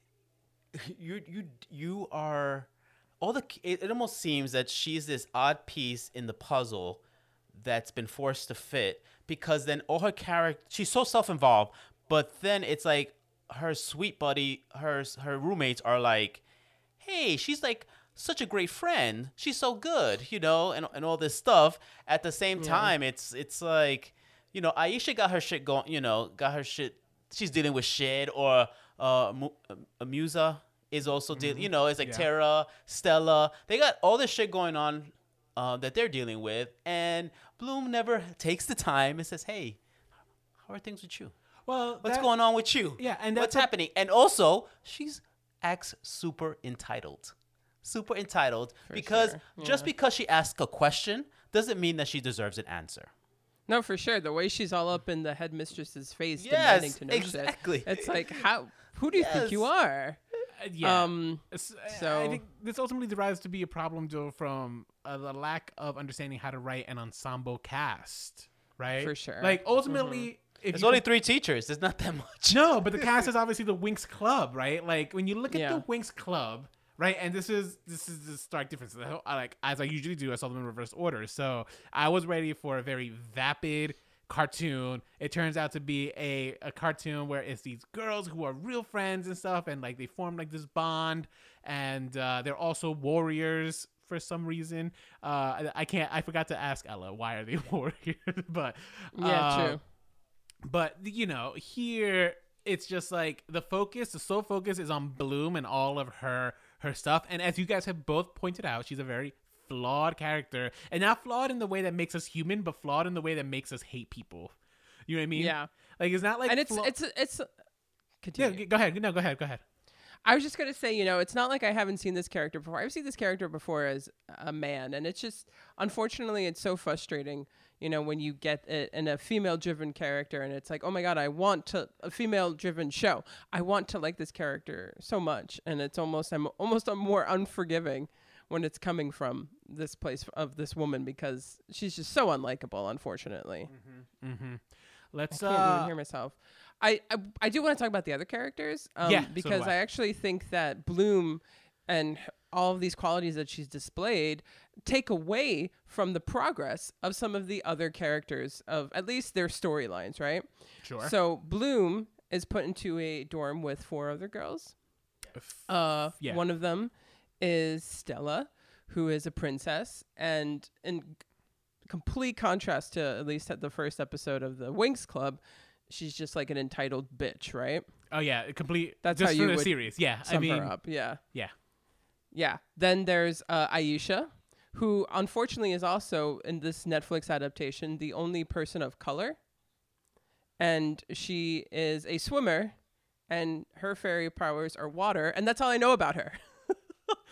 Speaker 3: you you you are all the it, it almost seems that she's this odd piece in the puzzle that's been forced to fit because then all her character she's so self involved, but then it's like her sweet buddy, her her roommates are like, hey, she's like such a great friend. She's so good, you know, and and all this stuff. At the same
Speaker 2: Yeah.
Speaker 3: time, it's it's like, you know, Aisha got her shit going, you know, got her shit. She's dealing with shit, or uh, Mu- uh, Musa is also dealing, you know, it's like
Speaker 1: Yeah.
Speaker 3: Tara, Stella. They got all this shit going on uh, that they're dealing with, and Bloom never takes the time and says, hey, how are things with you?
Speaker 1: well,
Speaker 3: What's
Speaker 1: that-
Speaker 3: going on with you?
Speaker 1: Yeah, and
Speaker 3: what's
Speaker 1: that's a-
Speaker 3: happening? And also, she's acts super entitled, super entitled because
Speaker 2: sure,
Speaker 3: just
Speaker 2: yeah.
Speaker 3: because she asks a question doesn't mean that she deserves an answer.
Speaker 2: No, for sure. The way she's all up in the headmistress's face
Speaker 3: Yes,
Speaker 2: demanding to know
Speaker 3: exactly.
Speaker 2: shit. It's like, how? Who do you think you
Speaker 3: Yes.
Speaker 2: are?
Speaker 1: Uh, yeah.
Speaker 2: Um,
Speaker 1: S- I- I
Speaker 2: so-
Speaker 1: think this ultimately derives to be a problem, Joe, from uh, the lack of understanding how to write an ensemble cast, right?
Speaker 2: For sure.
Speaker 1: Like ultimately, if
Speaker 3: There's
Speaker 1: you
Speaker 3: only
Speaker 1: could-
Speaker 3: three teachers. There's not that much.
Speaker 1: no, but the cast is obviously the Winx Club, right? Like when you look at
Speaker 2: Yeah.
Speaker 1: the Winx Club, right? And this is this is the stark difference. I, like as I usually do, I saw them in reverse order. So I was ready for a very vapid cartoon. It turns out to be a, a cartoon where it's these girls who are real friends and stuff, and like they form like this bond, and uh, they're also warriors for some reason. Uh, I, I can't. I forgot to ask Ella why are they warriors, but
Speaker 2: yeah,
Speaker 1: uh,
Speaker 2: true.
Speaker 1: but you know, here it's just like the focus, the sole focus is on Bloom and all of her her stuff. And as you guys have both pointed out, she's a very flawed character, and not flawed in the way that makes us human, but flawed in the way that makes us hate people. You know what I mean?
Speaker 2: Yeah.
Speaker 1: Like it's not like
Speaker 2: And it's
Speaker 1: flaw-
Speaker 2: it's it's.
Speaker 1: yeah.
Speaker 2: Continue.
Speaker 1: g- Go ahead. No, go ahead. Go ahead.
Speaker 2: I was just gonna say, you know, it's not like I haven't seen this character before. I've seen this character before as a man, and it's just, unfortunately, it's so frustrating. You know, when you get it in a female-driven character, and it's like, oh my god, I want to a female-driven show. I want to like this character so much, and it's almost I'm almost I'm more unforgiving when it's coming from this place of this woman because she's just so unlikable, unfortunately.
Speaker 1: Mm-hmm. Let's
Speaker 2: I can't even
Speaker 1: uh,
Speaker 2: hear myself. I, I I do want to talk about the other characters, um,
Speaker 1: Yeah, so do
Speaker 2: because
Speaker 1: I.
Speaker 2: I actually think that Bloom and h- all of these qualities that she's displayed take away from the progress of some of the other characters of at least their storylines, right?
Speaker 1: sure.
Speaker 2: So Bloom is put into a dorm with four other girls. Uh,
Speaker 1: yeah.
Speaker 2: One of them is Stella, who is a princess, and in complete contrast to at least at the first episode of the Winx Club, she's just like an entitled bitch, right?
Speaker 1: Oh yeah, complete.
Speaker 2: That's
Speaker 1: just
Speaker 2: how
Speaker 1: for
Speaker 2: you
Speaker 1: the
Speaker 2: would
Speaker 1: series. Yeah, I
Speaker 2: Sum
Speaker 1: mean,
Speaker 2: her up, yeah,
Speaker 1: yeah.
Speaker 2: yeah. Then there's uh, Aisha, who unfortunately is also in this Netflix adaptation the only person of color, and she is a swimmer, and her fairy powers are water, and that's all I know about her.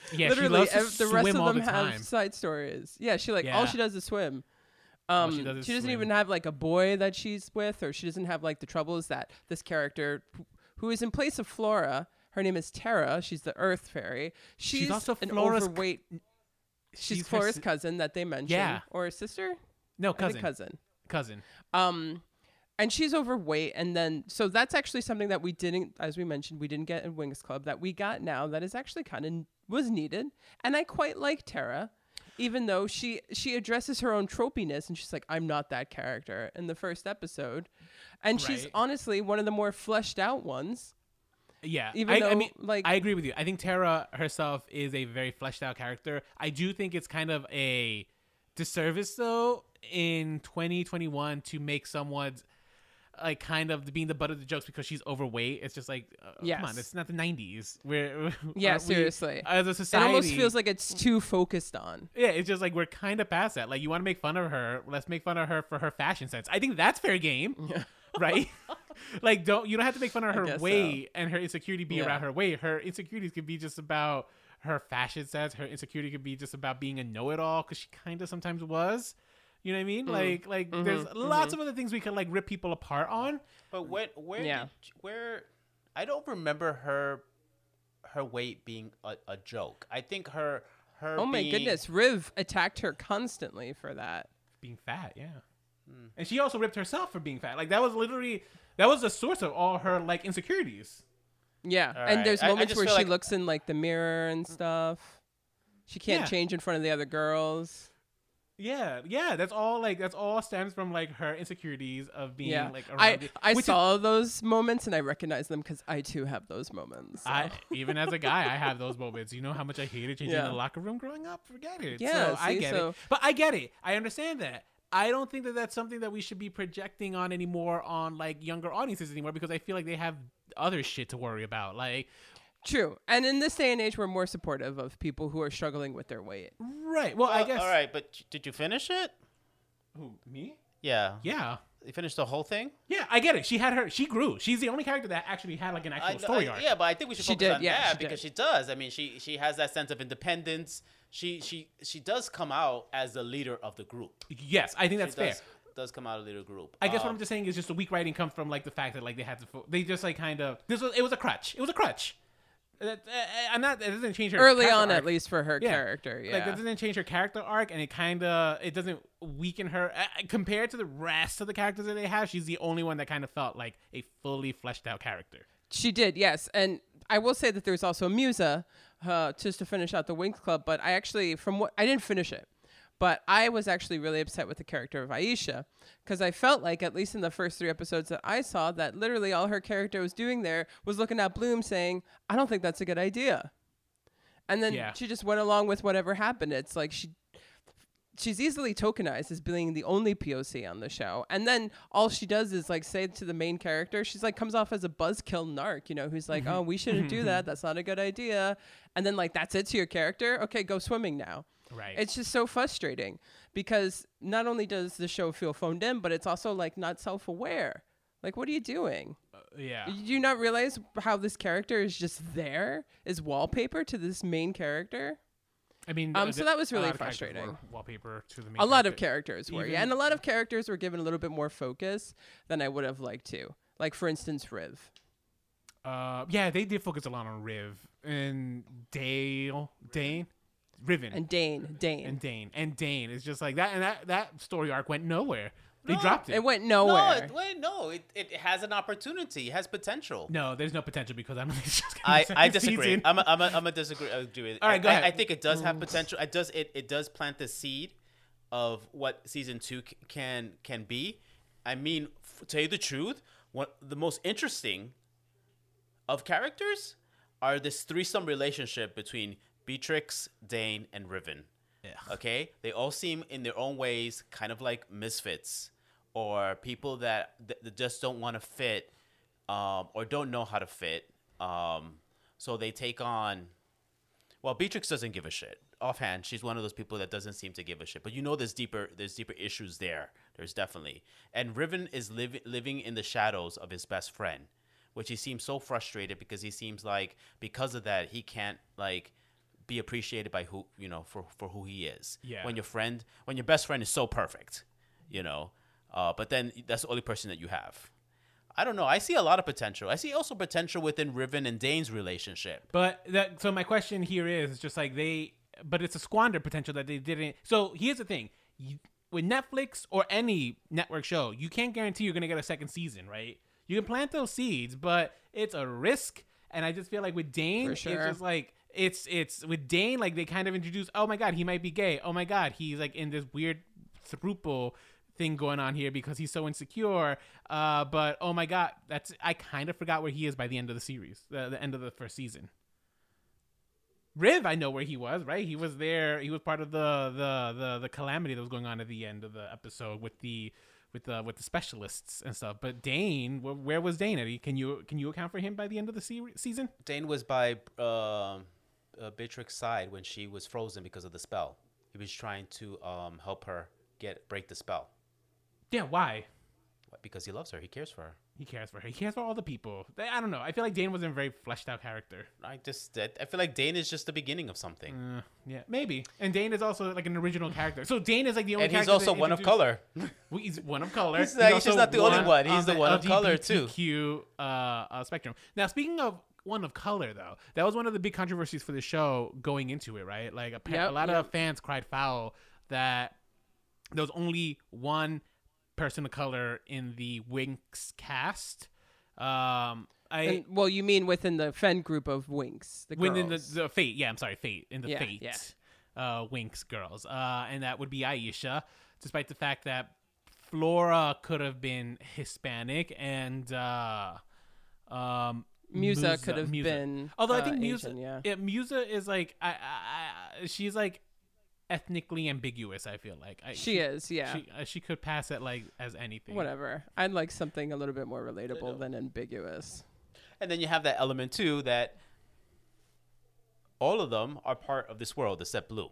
Speaker 1: Yeah,
Speaker 2: Literally,
Speaker 1: she loves to
Speaker 2: ev- the rest
Speaker 1: swim
Speaker 2: of
Speaker 1: all
Speaker 2: them
Speaker 1: the
Speaker 2: have
Speaker 1: time.
Speaker 2: side stories. Yeah, she like all
Speaker 1: Yeah.
Speaker 2: she does is swim.
Speaker 1: All
Speaker 2: Um,
Speaker 1: she
Speaker 2: she,
Speaker 1: does is
Speaker 2: doesn't
Speaker 1: swim.
Speaker 2: even have like a boy that she's with, or she doesn't have like the troubles that this character, wh- who is in place of Flora. Her name is Tara. She's the Earth Fairy. She's,
Speaker 1: She's also
Speaker 2: an
Speaker 1: Flora's c-
Speaker 2: overweight. She's,
Speaker 1: her
Speaker 2: Flora's
Speaker 1: si-
Speaker 2: cousin that they mentioned.
Speaker 1: Yeah.
Speaker 2: Or sister.
Speaker 1: No,
Speaker 2: I think
Speaker 1: cousin.
Speaker 2: cousin.
Speaker 1: Cousin.
Speaker 2: Um, and she's overweight, and then so that's actually something that we didn't, as we mentioned, we didn't get in Wings Club that we got now that is actually kind of was needed, and I quite like Tara, even though she she addresses her own tropiness, and she's like, I'm not that character in the first episode, and she's
Speaker 1: Right.
Speaker 2: honestly one of the more fleshed out ones.
Speaker 1: Yeah,
Speaker 2: Even
Speaker 1: I,
Speaker 2: though,
Speaker 1: I mean,
Speaker 2: like-
Speaker 1: I agree with you. I think Tara herself is a very fleshed out character. I do think it's kind of a disservice, though, in twenty twenty-one to make someone's like kind of being the butt of the jokes because she's overweight. It's just like, uh,
Speaker 2: Yes.
Speaker 1: come on, it's not the nineties. We're
Speaker 2: Yeah,
Speaker 1: aren't we-
Speaker 2: seriously.
Speaker 1: as a
Speaker 2: It
Speaker 1: society,
Speaker 2: almost feels like it's too focused on.
Speaker 1: yeah, it's just like we're kind of past that. Like, you want to make fun of her, let's make fun of her for her fashion sense. I think that's fair game, right? Like, don't you don't have to make fun of
Speaker 2: I
Speaker 1: her
Speaker 2: guess
Speaker 1: weight and her insecurity be
Speaker 2: Yeah.
Speaker 1: around her weight. Her insecurities could be just about her fashion sense. Her insecurity could be just about being a know-it-all, because she kind of sometimes was. You know what I mean? Like, like
Speaker 2: Mhm,
Speaker 1: there's lots of other things we could like rip people apart on.
Speaker 3: But where where
Speaker 2: Yeah.
Speaker 3: did, where I don't remember her her weight being a, a joke. I think her her
Speaker 2: Oh my
Speaker 3: being-
Speaker 2: goodness, Riv attacked her constantly for that.
Speaker 1: Being fat, yeah. And she also ripped herself for being fat. Like, that was literally that was the source of all her like insecurities.
Speaker 2: Yeah,
Speaker 3: All
Speaker 2: and
Speaker 3: right.
Speaker 2: there's
Speaker 3: I- I
Speaker 2: moments
Speaker 3: just
Speaker 2: where
Speaker 3: feel
Speaker 2: she
Speaker 3: like-
Speaker 2: looks in like the mirror and stuff. She can't
Speaker 1: Yeah.
Speaker 2: change in front of the other girls.
Speaker 1: Yeah, yeah, that's all. Like, that's all stems from like her insecurities of being
Speaker 2: Yeah,
Speaker 1: like around.
Speaker 2: I
Speaker 1: the-
Speaker 2: I
Speaker 1: which is-
Speaker 2: saw those moments and I recognize them because I too have those moments. so.
Speaker 1: I even as a guy, I have those moments. You know how much I hated changing
Speaker 2: Yeah.
Speaker 1: the locker room growing up. Forget it.
Speaker 2: Yeah,
Speaker 1: so I
Speaker 2: see,
Speaker 1: get
Speaker 2: so-
Speaker 1: it. But I get it. I understand that. I don't think that that's something that we should be projecting on anymore on like younger audiences anymore, because I feel like they have other shit to worry about. Like,
Speaker 2: True, and in this day and age, we're more supportive of people who are struggling with their weight.
Speaker 1: right? Well, I
Speaker 3: Well,
Speaker 1: guess.
Speaker 3: all right, but did you finish it?
Speaker 1: Who, me?
Speaker 3: Yeah.
Speaker 1: Yeah.
Speaker 3: You finished the whole thing?
Speaker 1: Yeah, I get it. She had her. She grew. She's the only character that actually had like an actual
Speaker 3: I-
Speaker 1: story
Speaker 3: I-
Speaker 1: arc.
Speaker 3: Yeah, but I think we should
Speaker 2: She
Speaker 3: focus
Speaker 2: did,
Speaker 3: on
Speaker 2: yeah,
Speaker 3: that
Speaker 2: she
Speaker 3: because
Speaker 2: did.
Speaker 3: she does. I mean, she she has that sense of independence. She she she does come out as the leader of the group.
Speaker 1: Yes, I think that's
Speaker 3: she
Speaker 1: fair.
Speaker 3: does, does come out a leader group.
Speaker 1: I guess what
Speaker 3: Um,
Speaker 1: I'm just saying is just the weak writing comes from like the fact that like they had to fo- they just like kind of this was it was a crutch. It was a crutch. Uh, uh, I'm not. It doesn't change her
Speaker 2: Early
Speaker 1: character
Speaker 2: on,
Speaker 1: arc.
Speaker 2: at least for her
Speaker 1: Yeah.
Speaker 2: character. Yeah,
Speaker 1: Like, that doesn't change her character arc, and it kind of it doesn't weaken her uh, compared to the rest of the characters that they have. She's the only one that kind of felt like a fully fleshed out character.
Speaker 2: She did, yes. And I will say that there's also Musa, uh, just to finish out the Winx Club. But I actually, from what I didn't finish it, but I was actually really upset with the character of Aisha because I felt like, at least in the first three episodes that I saw, that literally all her character was doing there was looking at Bloom saying, I don't think that's a good idea. And then
Speaker 1: Yeah.
Speaker 2: she just went along with whatever happened. It's like she she's easily tokenized as being the only P O C on the show. And then all she does is like say to the main character, she's like comes off as a buzzkill narc, you know, who's like, oh, we shouldn't do that. That's not a good idea. And then like, that's it to your character. Okay, go swimming now.
Speaker 1: Right.
Speaker 2: It's just so frustrating because not only does the show feel phoned in, but it's also like not self-aware. Like, what are you doing?
Speaker 1: Uh, yeah.
Speaker 2: Do you not realize how this character is just there, is wallpaper to this main character?
Speaker 1: I mean,
Speaker 2: Um,
Speaker 1: uh,
Speaker 2: so
Speaker 1: the-
Speaker 2: that was
Speaker 1: a
Speaker 2: really
Speaker 1: lot of characters
Speaker 2: frustrating.
Speaker 1: were wallpaper to the main
Speaker 2: A lot of
Speaker 1: character.
Speaker 2: characters were, yeah,
Speaker 1: Even-
Speaker 2: and a lot of characters were given a little bit more focus than I would have liked to. Like, for instance, Riv.
Speaker 1: Uh, yeah, they did focus a lot on Riv and Dale, Dane, Riven,
Speaker 2: And Dane, Dane.
Speaker 1: and Dane, and Dane. It's just like that, and that that story arc went nowhere. They
Speaker 3: No,
Speaker 1: dropped it.
Speaker 2: It went
Speaker 3: No,
Speaker 2: nowhere.
Speaker 3: it, wait, no, it, it has an opportunity. It has potential.
Speaker 1: No, there's no potential because I'm just gonna
Speaker 3: I,
Speaker 1: say
Speaker 3: I
Speaker 1: this
Speaker 3: disagree.
Speaker 1: season.
Speaker 3: I'm a, I'm a, I'm a disagree. I agree with-
Speaker 1: All right,
Speaker 3: I,
Speaker 1: go
Speaker 3: I-
Speaker 1: ahead.
Speaker 3: I think it does have potential. It does it, it does plant the seed of what season two c- can can be. I mean, f- to tell you the truth, what the most interesting of characters are this threesome relationship between Beatrix, Dane, and Riven. Okay, they all seem in their own ways kind of like misfits or people that, that that just don't want to fit um, or don't know how to fit. Um, so they take on. Well, Beatrix doesn't give a shit. Offhand, she's one of those people that doesn't seem to give a shit. But you know, there's deeper there's deeper issues there. There's definitely. And Riven is living living in the shadows of his best friend, which he seems so frustrated because he seems like because of that he can't like be appreciated by who you know for for who he is.
Speaker 1: Yeah.
Speaker 3: When your friend, when your best friend is so perfect, you know, uh, but then that's the only person that you have. I don't know. I see a lot of potential. I see also potential within Riven and Dane's relationship.
Speaker 1: But that so my question here is just like they, but it's a squander potential that they didn't. So here's the thing: you, with Netflix or any network show, you can't guarantee you're gonna get a second season, right? You can plant those seeds, but it's a risk. And I just feel like with Dane,
Speaker 2: For sure.
Speaker 1: it's just like it's it's with Dane, like they kind of introduce, oh my god, he might be gay. Oh my god, he's like in this weird throuple thing going on here because he's so insecure. Uh, but oh my god, that's I kind of forgot where he is by the end of the series, the, the end of the first season. Riv, I know where he was, right? He was there. He was part of the the the, the calamity that was going on at the end of the episode with the with the with the specialists and stuff. But Dane, where, where was Dane, Eddie? Can you can you account for him by the end of the se- season?
Speaker 3: Dane was by uh, uh, Beatrix's side when she was frozen because of the spell. He was trying to um, help her get break the spell.
Speaker 1: Yeah, why?
Speaker 3: Because he loves her. He cares for her.
Speaker 1: He cares for her. He cares for all the people. I don't know. I feel like Dane wasn't a very fleshed out character.
Speaker 3: I just, I feel like Dane is just the beginning of something.
Speaker 1: Uh, yeah, maybe. And Dane is also like an original character. So Dane is like the only
Speaker 3: And he's
Speaker 1: character
Speaker 3: also
Speaker 1: that
Speaker 3: one of
Speaker 1: introduced-
Speaker 3: color.
Speaker 1: Well, he's one of color.
Speaker 3: He's, uh, he's just
Speaker 1: also
Speaker 3: not the only one. He's the one of color, too.
Speaker 1: L G B T Q uh, uh, spectrum. Now, speaking of one of color, though, that was one of the big controversies for the show going into it, right? Like a, pa-
Speaker 2: Yep,
Speaker 1: a lot
Speaker 2: yep.
Speaker 1: of fans cried foul that there was only one person of color in the Winx cast. Um, I
Speaker 2: And, well, you mean within the Fen group of Winx, the
Speaker 1: within the,
Speaker 2: girls.
Speaker 1: the Fate, yeah, I'm sorry, Fate in the
Speaker 2: Yeah,
Speaker 1: Fate,
Speaker 2: yeah.
Speaker 1: uh, Winx girls, uh, and that would be Aisha, despite the fact that Flora could have been Hispanic and uh, um,
Speaker 2: Musa could have
Speaker 1: Musa.
Speaker 2: been.
Speaker 1: Although I
Speaker 2: uh,
Speaker 1: think Musa,
Speaker 2: Asian, yeah.
Speaker 1: yeah, Musa is like, I, I, I, she's like ethnically ambiguous. I feel like I,
Speaker 2: She is, yeah.
Speaker 1: She, uh, she could pass it like as anything.
Speaker 2: Whatever. I'd like something a little bit more relatable than ambiguous.
Speaker 3: And then you have that element too that all of them are part of this world except Blue.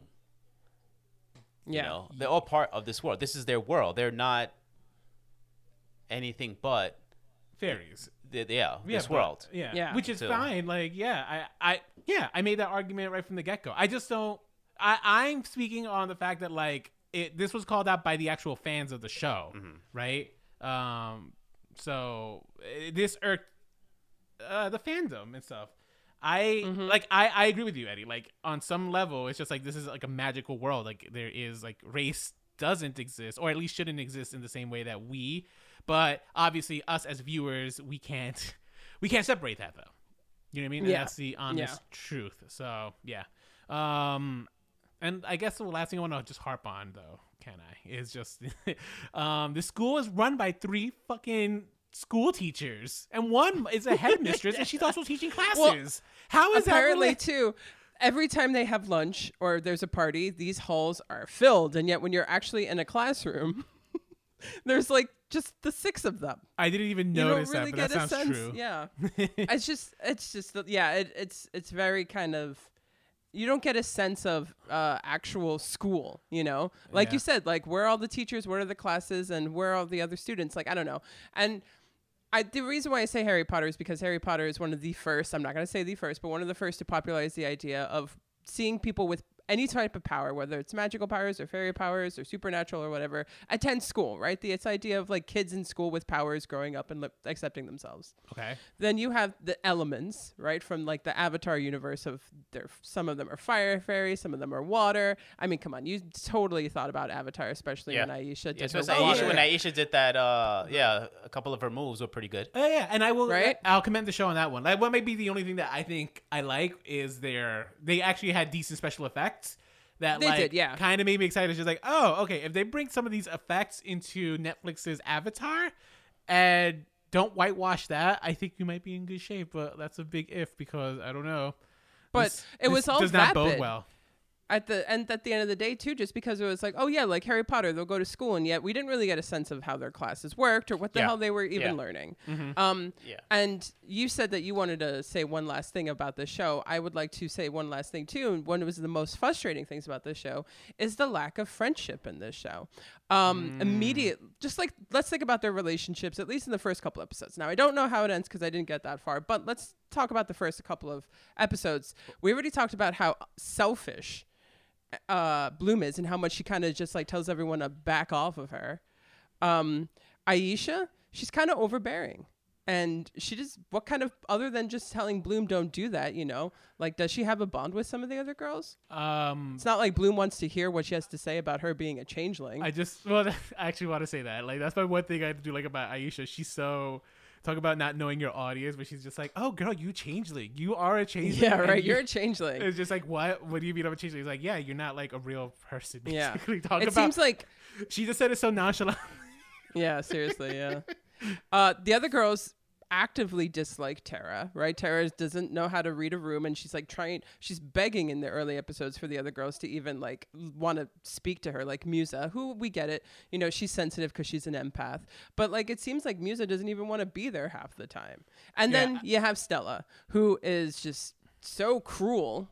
Speaker 3: You
Speaker 2: Yeah.
Speaker 3: know, they're all part of this world. This is their world. They're not anything but
Speaker 1: Fairies.
Speaker 3: the, yeah,
Speaker 1: Yeah,
Speaker 3: this
Speaker 1: but-
Speaker 3: world.
Speaker 1: Yeah.
Speaker 2: Yeah.
Speaker 1: Which is
Speaker 3: So-
Speaker 1: fine. Like, yeah, I, I, yeah, I made that argument right from the get go. I just don't. I, I'm speaking on the fact that like it. This was called out by the actual fans of the show,
Speaker 3: Mm-hmm.
Speaker 1: right? Um. So uh, this irked uh, the fandom and stuff. I like. I, I agree with you, Eddie. Like on some level, it's just like this is like a magical world. Like there is like race doesn't exist, or at least shouldn't exist in the same way that we. But obviously, us as viewers, we can't we can't separate that though. You know what I mean? And
Speaker 2: Yeah.
Speaker 1: that's the honest
Speaker 2: Yeah.
Speaker 1: truth. So yeah. Um, and I guess the last thing I want to just harp on though, can I? Is just um, the school is run by three fucking school teachers, and one is a headmistress, and she's also teaching classes. How is
Speaker 2: Apparently,
Speaker 1: that?
Speaker 2: too, every time they have lunch or there's a party, these halls are filled. And yet when you're actually in a classroom, there's like just the six of them.
Speaker 1: I didn't even
Speaker 2: You
Speaker 1: notice
Speaker 2: don't really
Speaker 1: that, but
Speaker 2: get
Speaker 1: that
Speaker 2: a
Speaker 1: sounds
Speaker 2: sense.
Speaker 1: true.
Speaker 2: Yeah. it's just, it's just, yeah, it, it's, it's very kind of, you don't get a sense of uh, actual school, you know? Like
Speaker 1: Yeah.
Speaker 2: you said, like where are all the teachers, where are the classes, and where are all the other students? Like, I don't know. And I, the reason why I say Harry Potter is because Harry Potter is one of the first, I'm not going to say the first, but one of the first to popularize the idea of seeing people with any type of power, whether it's magical powers or fairy powers or supernatural or whatever, attend school, right? The it's idea of like kids in school with powers growing up and li- accepting themselves.
Speaker 1: Okay.
Speaker 2: Then you have the elements, right, from like the Avatar universe of there. Some of them are fire fairies, some of them are water. I mean, come on, you totally thought about Avatar, especially
Speaker 3: Yeah.
Speaker 2: when Aisha
Speaker 3: Yeah,
Speaker 2: did her
Speaker 3: especially
Speaker 1: Oh,
Speaker 3: Aisha,
Speaker 2: water.
Speaker 3: when Aisha did that, uh, yeah, a couple of her moves were pretty good.
Speaker 1: Oh yeah, and I will.
Speaker 2: Right?
Speaker 1: I'll commend the show on that one. Like, what might be the only thing that I think I like is their they actually had decent special effects. That
Speaker 2: They
Speaker 1: like,
Speaker 2: did, yeah.
Speaker 1: kind of made me excited. It's just like, oh, okay, if they bring some of these effects into Netflix's Avatar and don't whitewash that, I think you might be in good shape. But that's a big if because I don't know.
Speaker 2: But
Speaker 1: This-
Speaker 2: it was
Speaker 1: this
Speaker 2: all
Speaker 1: does not bode
Speaker 2: vapid.
Speaker 1: well.
Speaker 2: At the and at the end of the day too, just because it was like, oh yeah, like Harry Potter, they'll go to school, and yet we didn't really get a sense of how their classes worked or what the
Speaker 3: Yeah.
Speaker 2: hell they were even
Speaker 3: Yeah.
Speaker 2: learning. Um,
Speaker 3: Yeah.
Speaker 2: And you said that you wanted to say one last thing about the show. I would like to say one last thing too. And one of the most frustrating things about this show is the lack of friendship in this show. Um, Immediate, just like let's think about their relationships, at least in the first couple episodes. Now I don't know how it ends because I didn't get that far, but let's talk about the first couple of episodes. We already talked about how selfish uh, Bloom is and how much she kind of just like tells everyone to back off of her. Um, Aisha, she's kind of overbearing. And she just, what kind of, other than just telling Bloom don't do that, you know, like, does she have a bond with some of the other girls?
Speaker 1: Um,
Speaker 2: It's not like Bloom wants to hear what she has to say about her being a changeling.
Speaker 1: I just, well, I actually want to say that. Like, that's my one thing I do like about Aisha. She's so, talk about not knowing your audience, but she's just like, oh, girl, you changeling. You are a changeling.
Speaker 2: Yeah,
Speaker 1: and
Speaker 2: right.
Speaker 1: you-
Speaker 2: You're a changeling.
Speaker 1: It's just like, what? What do you mean I'm a changeling? It's like, yeah, you're not like a real person.
Speaker 2: Yeah.
Speaker 1: Basically. Talk
Speaker 2: It
Speaker 1: about,
Speaker 2: seems like,
Speaker 1: she just said it so nonchalant.
Speaker 2: yeah, seriously, yeah. Uh, the other girls actively dislike Tara, right? Tara doesn't know how to read a room, and she's like trying, she's begging in the early episodes for the other girls to even like want to speak to her, like Musa, who we get it, you know, she's sensitive because she's an empath, but like it seems like Musa doesn't even want to be there half the time. And
Speaker 1: Yeah.
Speaker 2: then you have Stella, who is just so cruel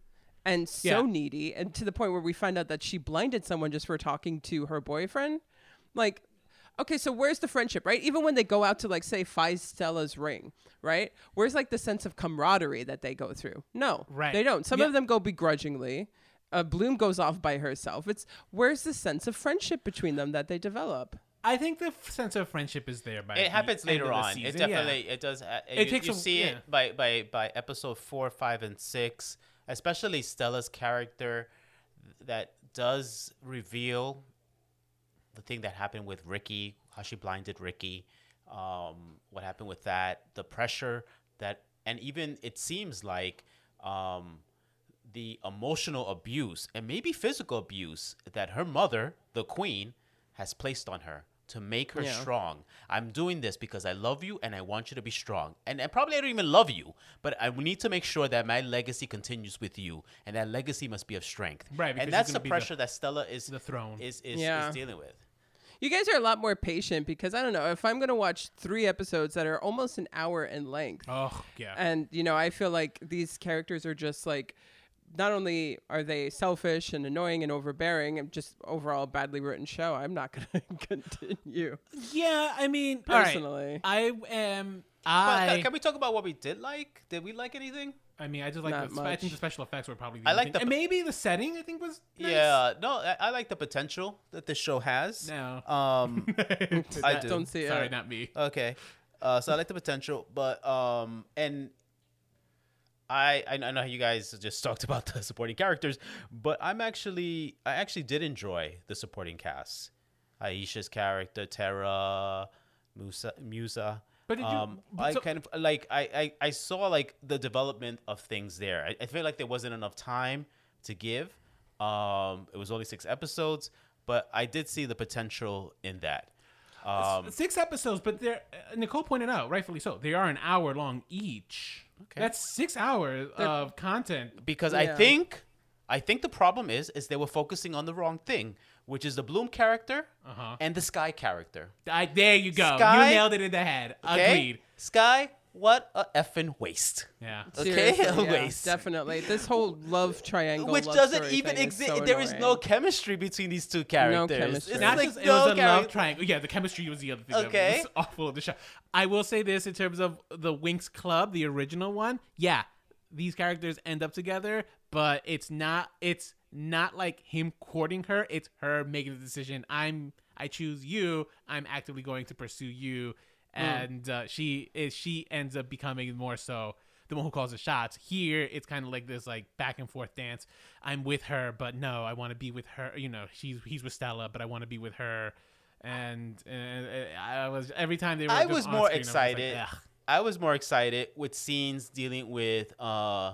Speaker 2: and so
Speaker 1: Yeah.
Speaker 2: needy, and to the point where we find out that she blinded someone just for talking to her boyfriend. Like, okay, so where's the friendship, right? Even when they go out to like say find Stella's ring, right? Where's like the sense of camaraderie that they go through? No,
Speaker 1: Right.
Speaker 2: they don't. Some
Speaker 1: Yeah.
Speaker 2: of them go begrudgingly. Uh, Bloom goes off by herself. It's where's the sense of friendship between them that they develop?
Speaker 1: I think the f- sense of friendship is there by
Speaker 3: It
Speaker 1: the
Speaker 3: happens
Speaker 1: end
Speaker 3: later
Speaker 1: of the
Speaker 3: on.
Speaker 1: season.
Speaker 3: It
Speaker 1: Yeah.
Speaker 3: definitely it does. Uh,
Speaker 1: It
Speaker 3: you,
Speaker 1: takes
Speaker 3: you
Speaker 1: a-
Speaker 3: see
Speaker 1: yeah.
Speaker 3: it by, by by episode four, five, and six. Especially Stella's character, that does reveal the thing that happened with Ricky, how she blinded Ricky, um, what happened with that, the pressure that, and even it seems like um, the emotional abuse and maybe physical abuse that her mother, the queen, has placed on her to make her
Speaker 2: Yeah.
Speaker 3: strong. I'm doing this because I love you and I want you to be strong. And, and probably I don't even love you, but I need to make sure that my legacy continues with you, and that legacy must be of strength.
Speaker 1: Right, because
Speaker 3: And
Speaker 1: you're
Speaker 3: that's
Speaker 1: gonna
Speaker 3: the
Speaker 1: be the-
Speaker 3: pressure that Stella is
Speaker 1: the throne.
Speaker 3: is is,
Speaker 2: Yeah.
Speaker 3: is dealing with.
Speaker 2: You guys are a lot more patient because I don't know if I'm gonna watch three episodes that are almost an hour in length.
Speaker 1: Oh, yeah.
Speaker 2: And, you know, I feel like these characters are just like, not only are they selfish and annoying and overbearing and just overall badly written show, I'm not going to continue
Speaker 1: yeah, I mean, all right.
Speaker 2: personally.
Speaker 1: I am.
Speaker 3: But
Speaker 1: I.
Speaker 3: ca- can we talk about what we did like? Did we like anything?
Speaker 1: I mean, I just like
Speaker 2: Not
Speaker 1: the. spe- I think
Speaker 2: much.
Speaker 1: the special effects were probably. The
Speaker 3: I
Speaker 1: only
Speaker 3: like
Speaker 1: thing.
Speaker 3: the-
Speaker 1: and maybe the setting. I think was. Nice.
Speaker 3: Yeah, no, I, I like the potential that this show has.
Speaker 1: No.
Speaker 3: Um, I do.
Speaker 2: Don't see
Speaker 1: Sorry,
Speaker 2: it.
Speaker 1: not me.
Speaker 3: Okay. Uh, so I like the potential, but um, and I I know how you guys just talked about the supporting characters, but I'm actually I actually did enjoy the supporting cast. Aisha's character, Tara, Musa, Musa.
Speaker 1: But did you-
Speaker 3: um,
Speaker 1: but
Speaker 3: I
Speaker 1: so-
Speaker 3: kind of like I, I I saw like the development of things there. I, I feel like there wasn't enough time to give. Um, it was only six episodes, but I did see the potential in that. Um,
Speaker 1: Six episodes, but they're uh, Nicole pointed out, rightfully so. They are an hour long each.
Speaker 3: Okay.
Speaker 1: That's six hours of content.
Speaker 3: because I
Speaker 2: Yeah.
Speaker 3: think I think the problem is is they were focusing on the wrong thing, which is the Bloom character
Speaker 1: Uh-huh.
Speaker 3: and the Sky character.
Speaker 1: I, there you go.
Speaker 3: Sky-
Speaker 1: You nailed it in the head.
Speaker 3: Okay?
Speaker 1: Agreed.
Speaker 3: Sky, what a effing waste.
Speaker 1: Yeah.
Speaker 3: Okay,
Speaker 2: Seriously, yeah,
Speaker 3: waste.
Speaker 2: definitely. This whole love triangle,
Speaker 3: Which
Speaker 2: love
Speaker 3: doesn't
Speaker 2: story
Speaker 3: even
Speaker 2: thing is
Speaker 3: exist.
Speaker 2: so
Speaker 3: there is no
Speaker 2: annoying.
Speaker 3: chemistry between these two characters.
Speaker 2: chemistry.
Speaker 3: It's
Speaker 1: Not
Speaker 3: like
Speaker 1: just, it
Speaker 3: no
Speaker 1: was a
Speaker 3: chemi-
Speaker 1: love triangle. Yeah, the chemistry was the other thing
Speaker 3: Okay.
Speaker 1: that was awful of the show. I will say this in terms of the Winx Club, the original one. Yeah, these characters end up together, but it's not. It's not like him courting her. It's her making the decision. I'm. I choose you. I'm actively going to pursue you, and uh, she is. She ends up becoming more so the one who calls the shots. Here, it's kind of like this like back and forth dance. I'm with her, but no, I want to be with her. You know, she's he's with Stella, but I want to be with her. And, and uh, I was every time they were.
Speaker 3: I
Speaker 1: just
Speaker 3: was
Speaker 1: on
Speaker 3: more
Speaker 1: screen, I was just like,
Speaker 3: excited.
Speaker 1: "Ugh."
Speaker 3: I was more excited with scenes dealing with uh,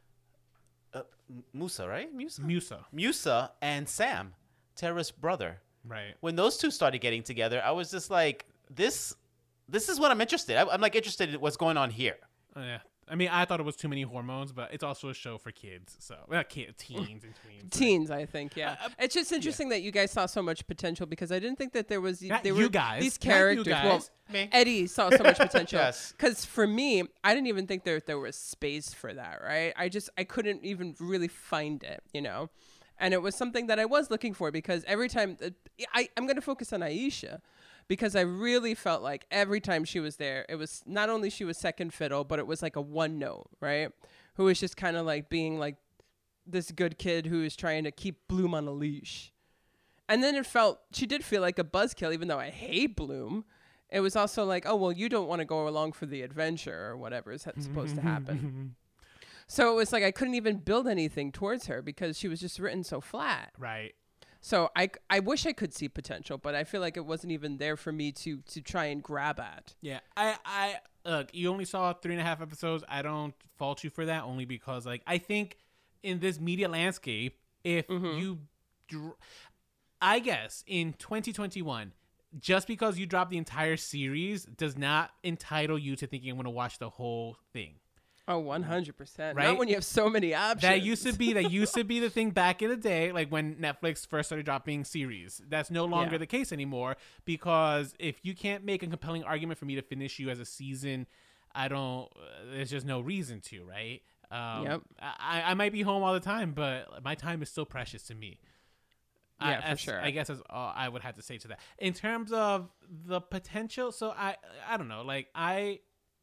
Speaker 3: uh Musa, right? Musa.
Speaker 1: Musa,
Speaker 3: Musa and Sam, Tara's brother.
Speaker 1: right?
Speaker 3: When those two started getting together, I was just like, this, this is what I'm interested. I, I'm like interested in what's going on here.
Speaker 1: Uh, yeah. I mean, I thought it was too many hormones, but it's also a show for kids, so not kids, teens and tweens.
Speaker 2: Teens, I think, yeah.
Speaker 1: Uh, uh,
Speaker 2: it's just interesting that you guys saw so much potential because I didn't think that there was
Speaker 1: Not
Speaker 2: there
Speaker 1: you
Speaker 2: were
Speaker 1: guys.
Speaker 2: these
Speaker 1: Not you
Speaker 2: characters. Well,
Speaker 1: guys.
Speaker 3: Me.
Speaker 2: Eddie saw so much potential.
Speaker 3: Yes.
Speaker 2: Because for me, I didn't even think there there was space for that. Right? I just I couldn't even really find it. You know. And it was something that I was looking for because every time uh, I I'm gonna focus on Aisha. because I really felt like every time she was there, it was not only she was second fiddle, but it was like a one note, right? Who was just kind of like being like this good kid who is trying to keep Bloom on a leash. And then it felt, she did feel like a buzzkill, even though I hate Bloom. It was also like, oh, well, you don't want to go along for the adventure or whatever is supposed to happen. So it was like I couldn't even build anything towards her because she was just written so flat.
Speaker 1: Right.
Speaker 2: So I, I wish I could see potential, but I feel like it wasn't even there for me to to try and grab at.
Speaker 1: Yeah, I, I look. You only saw three and a half episodes. I don't fault you for that, only because like I think in this media landscape, if mm-hmm. you, dr- I guess in twenty twenty-one, just because you drop the entire series does not entitle you to thinking I'm going to watch the whole thing.
Speaker 2: Oh, one hundred percent.
Speaker 1: Right?
Speaker 2: Not when you have so many options.
Speaker 1: That used to be that used to be the thing back in the day, like when Netflix first started dropping series. That's no longer
Speaker 2: Yeah.
Speaker 1: the case anymore, because if you can't make a compelling argument for me to finish you as a season, I don't, uh, there's just no reason to, right? Um,
Speaker 2: Yep.
Speaker 1: I, I might be home all the time, but my time is still precious to me.
Speaker 2: Yeah,
Speaker 1: I,
Speaker 2: for
Speaker 1: as-
Speaker 2: sure.
Speaker 1: I guess that's all I would have to say to that. In terms of the potential, so I, I don't know, like I,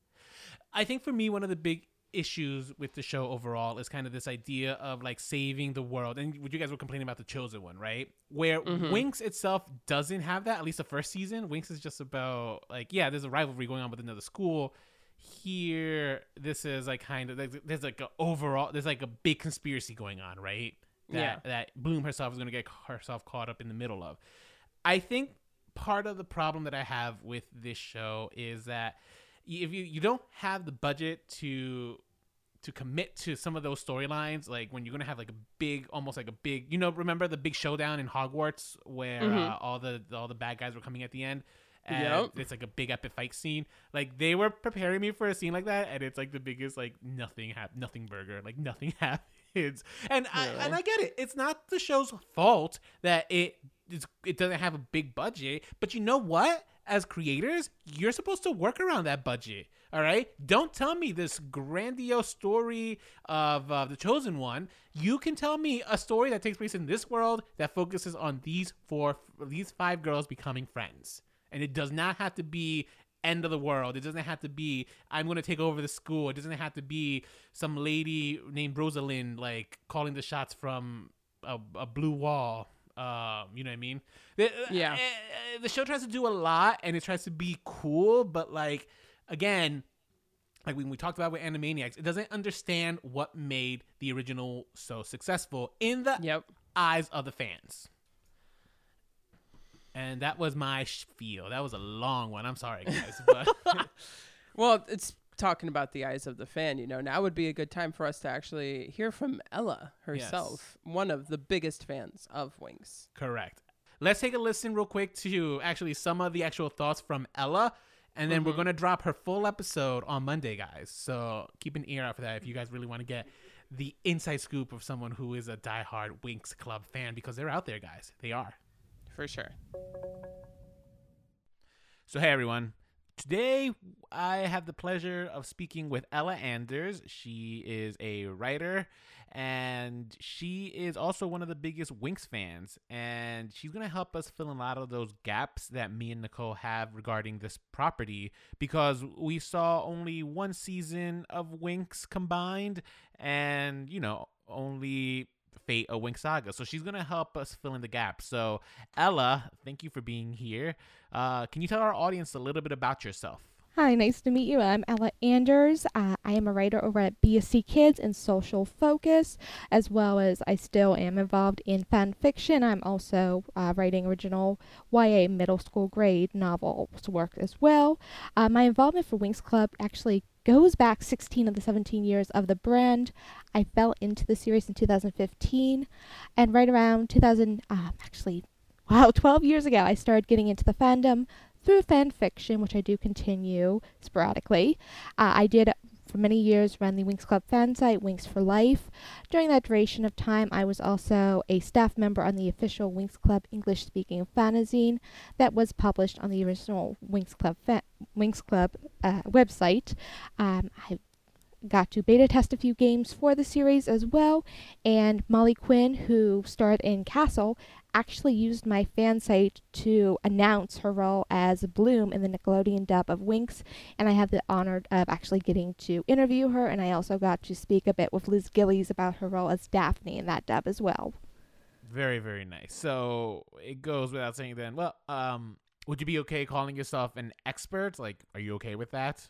Speaker 1: I think for me, one of the big issues with the show overall is kind of this idea of like saving the world. And what you guys were complaining about the Chosen One, right? Where
Speaker 2: Mm-hmm.
Speaker 1: Winx itself doesn't have that, at least the first season. Winx is just about like, yeah, there's a rivalry going on with another school. Here, this is like kind of, like, there's like a overall, there's like a big conspiracy going on, right? That,
Speaker 2: Yeah.
Speaker 1: that Bloom herself is going to get herself caught up in the middle of. I think part of the problem that I have with this show is that if you, you don't have the budget to to commit to some of those storylines, like when you're gonna have like a big, almost like a big, you know, remember the big showdown in Hogwarts where
Speaker 2: Mm-hmm.
Speaker 1: uh, all the all the bad guys were coming at the end, and
Speaker 2: Yep.
Speaker 1: it's like a big epic fight scene. Like they were preparing me for a scene like that, and it's like the biggest like nothing hap- nothing burger, like nothing happens. And I
Speaker 2: Really?
Speaker 1: and I get it. It's not the show's fault that it it's, it doesn't have a big budget, but you know what? As creators, you're supposed to work around that budget. All right. Don't tell me this grandiose story of uh, the Chosen One. You can tell me a story that takes place in this world that focuses on these four, these five girls becoming friends. And it does not have to be end of the world. It doesn't have to be I'm going to take over the school. It doesn't have to be some lady named Rosalind like calling the shots from a, a blue wall. Um, you know what I mean? The,
Speaker 2: Yeah.
Speaker 1: uh, the show tries to do a lot and it tries to be cool, but like, again, like when we talked about with Animaniacs, it doesn't understand what made the original so successful in the
Speaker 2: Yep.
Speaker 1: eyes of the fans. And that was my spiel. That was a long one. I'm sorry, guys. But
Speaker 2: Well, it's talking about the eyes of the fan, you know. Now would be a good time for us to actually hear from Ella herself, one of the biggest fans of Winx.
Speaker 1: correct. Let's take a listen real quick to actually some of the actual thoughts from Ella. And then we're going to drop her full episode on Monday, guys. So keep an ear out for that if you guys really want to get the inside scoop of someone who is a diehard Winx Club fan, because they're out there, guys. They are.
Speaker 2: For sure.
Speaker 1: So, hey, everyone. Today, I have the pleasure of speaking with Ella Anders. She is a writer, and she is also one of the biggest Winx fans. And she's going to help us fill in a lot of those gaps that me and Nicole have regarding this property, because we saw only one season of Winx combined and, you know, only Fate a Winx Saga. So she's going to help us fill in the gaps. So, Ella, thank you for being here. Uh, can you tell our audience a little bit about yourself?
Speaker 4: Hi, nice to meet you. I'm Ella Anders. Uh, I am a writer over at B S C Kids and Social Focus, as well as I still am involved in fan fiction. I'm also uh, writing original Y A middle school grade novels work as well. Uh, my involvement for Winx Club actually goes back sixteen of the seventeen years of the brand. I fell into the series in two thousand fifteen, and right around two thousand, uh, actually, wow, twelve years ago, I started getting into the fandom through fan fiction, which I do continue sporadically. Uh, I did for many years run the Winx Club fan site, Winx for Life. During that duration of time, I was also a staff member on the official Winx Club English-speaking fanzine that was published on the original Winx Club fa- Winx Club uh, website. Um, I got to beta test a few games for the series as well, and Molly Quinn, who starred in Castle, actually used my fan site to announce her role as Bloom in the Nickelodeon dub of Winx, and I had the honor of actually getting to interview her, and I also got to speak a bit with Liz Gillies about her role as Daphne in that dub as well.
Speaker 1: Very, very nice. So it goes without saying then, well, um, would you be okay calling yourself an expert? Like, are you okay with that?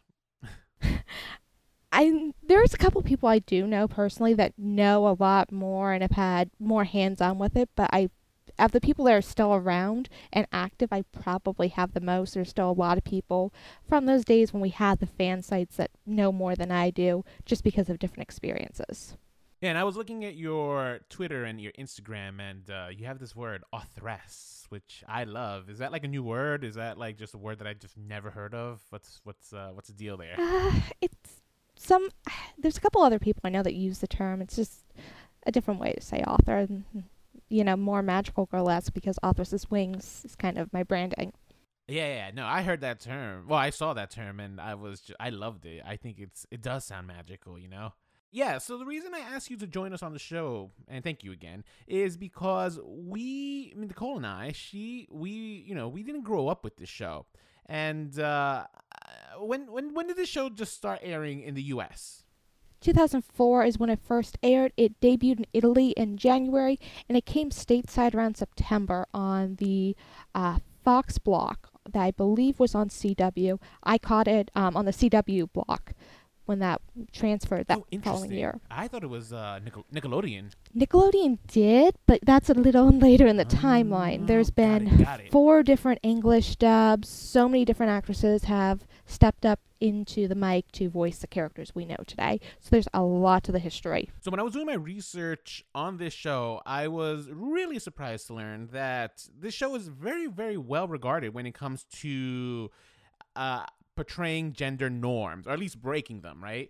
Speaker 4: I there's a couple people I do know personally that know a lot more and have had more hands-on with it, but I of the people that are still around and active, I probably have the most. There's still a lot of people from those days when we had the fan sites that know more than I do, just because of different experiences.
Speaker 1: Yeah, and I was looking at your Twitter and your Instagram, and uh, you have this word, authoress, which I love. Is that like a new word? Is that like just a word that I just never heard of? What's what's uh, what's the deal there?
Speaker 4: Uh, it's some. There's a couple other people I know that use the term. It's just a different way to say author, and you know, more magical girlesque, because authoress is wings is kind of my branding.
Speaker 1: Yeah, yeah, no, I heard that term. Well, I saw that term, and I was, ju- I loved it. I think it's, it does sound magical, you know. Yeah, so the reason I asked you to join us on the show, and thank you again, is because we, I mean, Nicole and I, she, we, you know, we didn't grow up with this show, and uh, when, when, when did this show just start airing in the U S?
Speaker 4: two thousand four is when it first aired. It debuted in Italy in January, and it came stateside around September on the uh, Fox block that I believe was on C W. I caught it um, on the C W block when that transferred that
Speaker 1: Oh,
Speaker 4: following
Speaker 1: interesting.
Speaker 4: year.
Speaker 1: I thought it was uh, Nickel- Nickelodeon.
Speaker 4: Nickelodeon did, but that's a little later in the timeline. There's
Speaker 1: got
Speaker 4: been
Speaker 1: it, got it.
Speaker 4: four different English dubs. So many different actresses have stepped up into the mic to voice the characters we know today. So there's a lot to the history.
Speaker 1: So when I was doing my research on this show, I was really surprised to learn that this show is very, very well regarded when it comes to uh, portraying gender norms, or at least breaking them, right?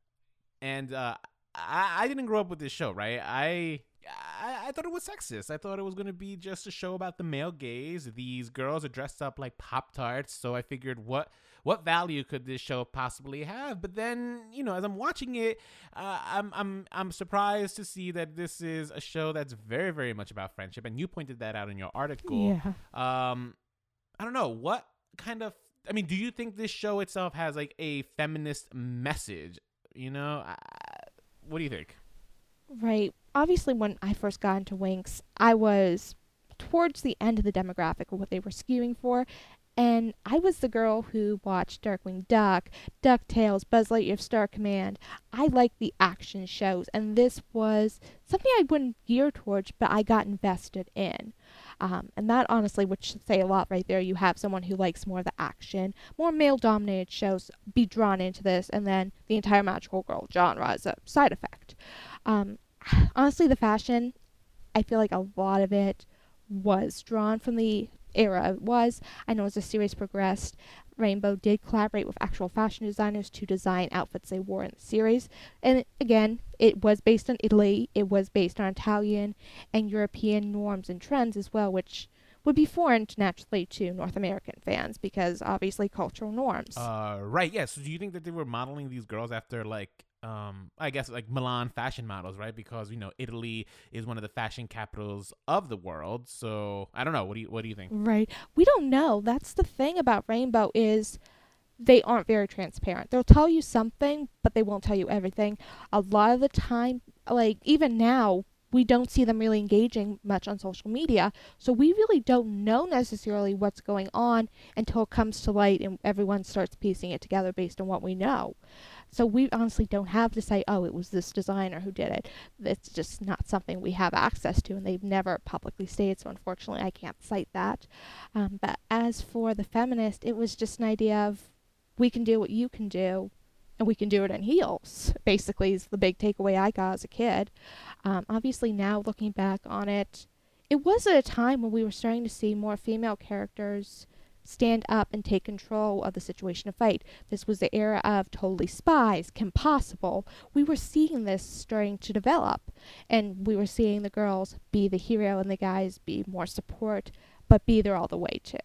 Speaker 1: And uh, I, I didn't grow up with this show, right? I, I I thought it was sexist. I thought it was going to be just a show about the male gaze. These girls are dressed up like Pop-Tarts, so I figured what what value could this show possibly have? But then, you know, as I'm watching it, uh, I'm I'm I'm surprised to see that this is a show that's very, very much about friendship, and you pointed that out in your article.
Speaker 4: Yeah.
Speaker 1: Um, I don't know, what kind of, I mean, do you think this show itself has like a feminist message? You know, I, what do you think?
Speaker 4: Right. Obviously, when I first got into Winx, I was towards the end of the demographic of what they were skewing for. And I was the girl who watched Darkwing Duck, DuckTales, Buzz Lightyear Star Command. I liked the action shows, and this was something I wouldn't gear towards, but I got invested in. Um, and that honestly would say a lot right there. You have someone who likes more of the action, more male-dominated shows be drawn into this, and then the entire magical girl genre is a side effect. Um, honestly, the fashion, I feel like a lot of it was drawn from the era it was. I know as the series progressed, Rainbow did collaborate with actual fashion designers to design outfits they wore in the series. And again, it was based on Italy, it was based on Italian and European norms and trends as well, which would be foreign to, naturally to North American fans because obviously cultural norms.
Speaker 1: Uh, right, yeah. So do you think that they were modeling these girls after like, um, I guess like Milan fashion models, right? Because, you know, Italy is one of the fashion capitals of the world. So I don't know. What do you what do you think?
Speaker 4: Right. We don't know. That's the thing about Rainbow is they aren't very transparent. They'll tell you something, but they won't tell you everything. A lot of the time, like even now, we don't see them really engaging much on social media. So we really don't know necessarily what's going on until it comes to light and everyone starts piecing it together based on what we know. So we honestly don't have to say, oh, it was this designer who did it. It's just not something we have access to, and they've never publicly stated, so unfortunately I can't cite that. Um, but as for the feminist, it was just an idea of we can do what you can do, and we can do it in heels, basically, is the big takeaway I got as a kid. Um, obviously now, looking back on it, it was at a time when we were starting to see more female characters stand up and take control of the situation of fight. This was the era of Totally Spies, Kim Possible. We were seeing this starting to develop, and we were seeing the girls be the hero and the guys be more support, but be there all the way too.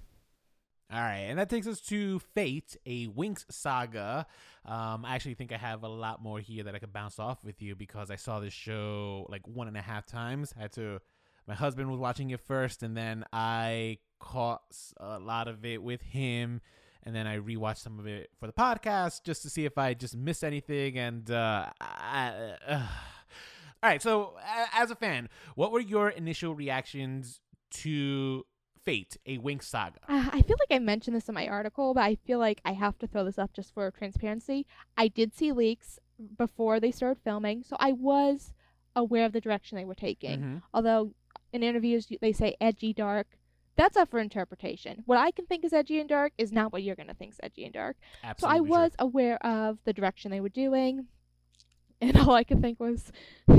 Speaker 1: All right, and that takes us to Fate, a Winx saga. Um, I actually think I have a lot more here that I could bounce off with you because I saw this show like one and a half times. I had to, my husband was watching it first, and then I caught a lot of it with him, and then I rewatched some of it for the podcast just to see if I just missed anything. And uh, I, uh, all right, so as a fan, what were your initial reactions to Fate, a Winx saga?
Speaker 4: Uh, I feel like I mentioned this in my article, but I feel like I have to throw this up just for transparency. I did see leaks before they started filming, so I was aware of the direction they were taking.
Speaker 1: Mm-hmm.
Speaker 4: Although in interviews they say edgy, dark. That's up for interpretation. What I can think is edgy and dark is not what you're going to think is edgy and dark.
Speaker 1: Absolutely
Speaker 4: so I was
Speaker 1: true.
Speaker 4: aware of the direction they were doing, and all I could think was,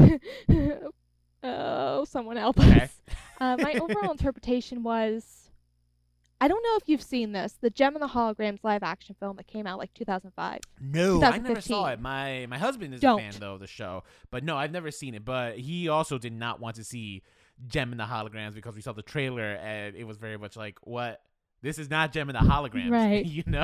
Speaker 4: oh, someone help
Speaker 1: Okay.
Speaker 4: us. Uh, my overall interpretation was, I don't know if you've seen this, the Gem and the Holograms live action film that came out like two thousand five.
Speaker 1: No, I never saw
Speaker 4: twenty fifteen.
Speaker 1: it. My my husband is
Speaker 4: Don't.
Speaker 1: a fan though of the show, but no, I've never seen it. But he also did not want to see Gem and the Holograms because we saw the trailer and it was very much like, what? This is not Gem and the Holograms,
Speaker 4: Right.
Speaker 1: you know?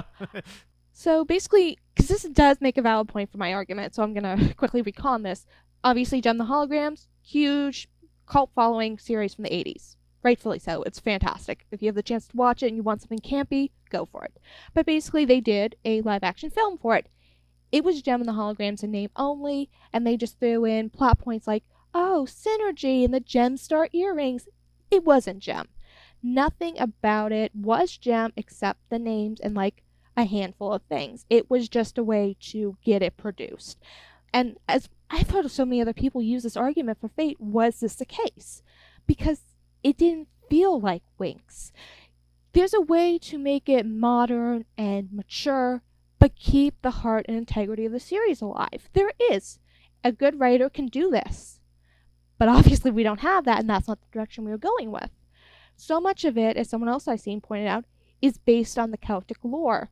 Speaker 4: So basically, because this does make a valid point for my argument, so I'm going to quickly recon this. Obviously, Gem and the Holograms, huge cult following series from the eighties. Rightfully so. It's fantastic. If you have the chance to watch it and you want something campy, go for it. But basically, they did a live action film for it. It was Gem and the Holograms in name only, and they just threw in plot points like, oh, Synergy and the Gemstar earrings. It wasn't Gem. Nothing about it was Gem except the names and like a handful of things. It was just a way to get it produced. And as I've heard so many other people use this argument for Fate, was this the case? Because it didn't feel like Winx. There's a way to make it modern and mature, but keep the heart and integrity of the series alive. There is. A good writer can do this. But obviously we don't have that, and that's not the direction we were going with. So much of it, as someone else I've seen pointed out, is based on the Celtic lore.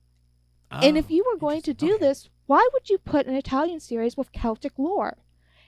Speaker 1: Oh,
Speaker 4: and if you were going to
Speaker 1: interesting.
Speaker 4: do
Speaker 1: Okay.
Speaker 4: this, why would you put an Italian series with Celtic lore?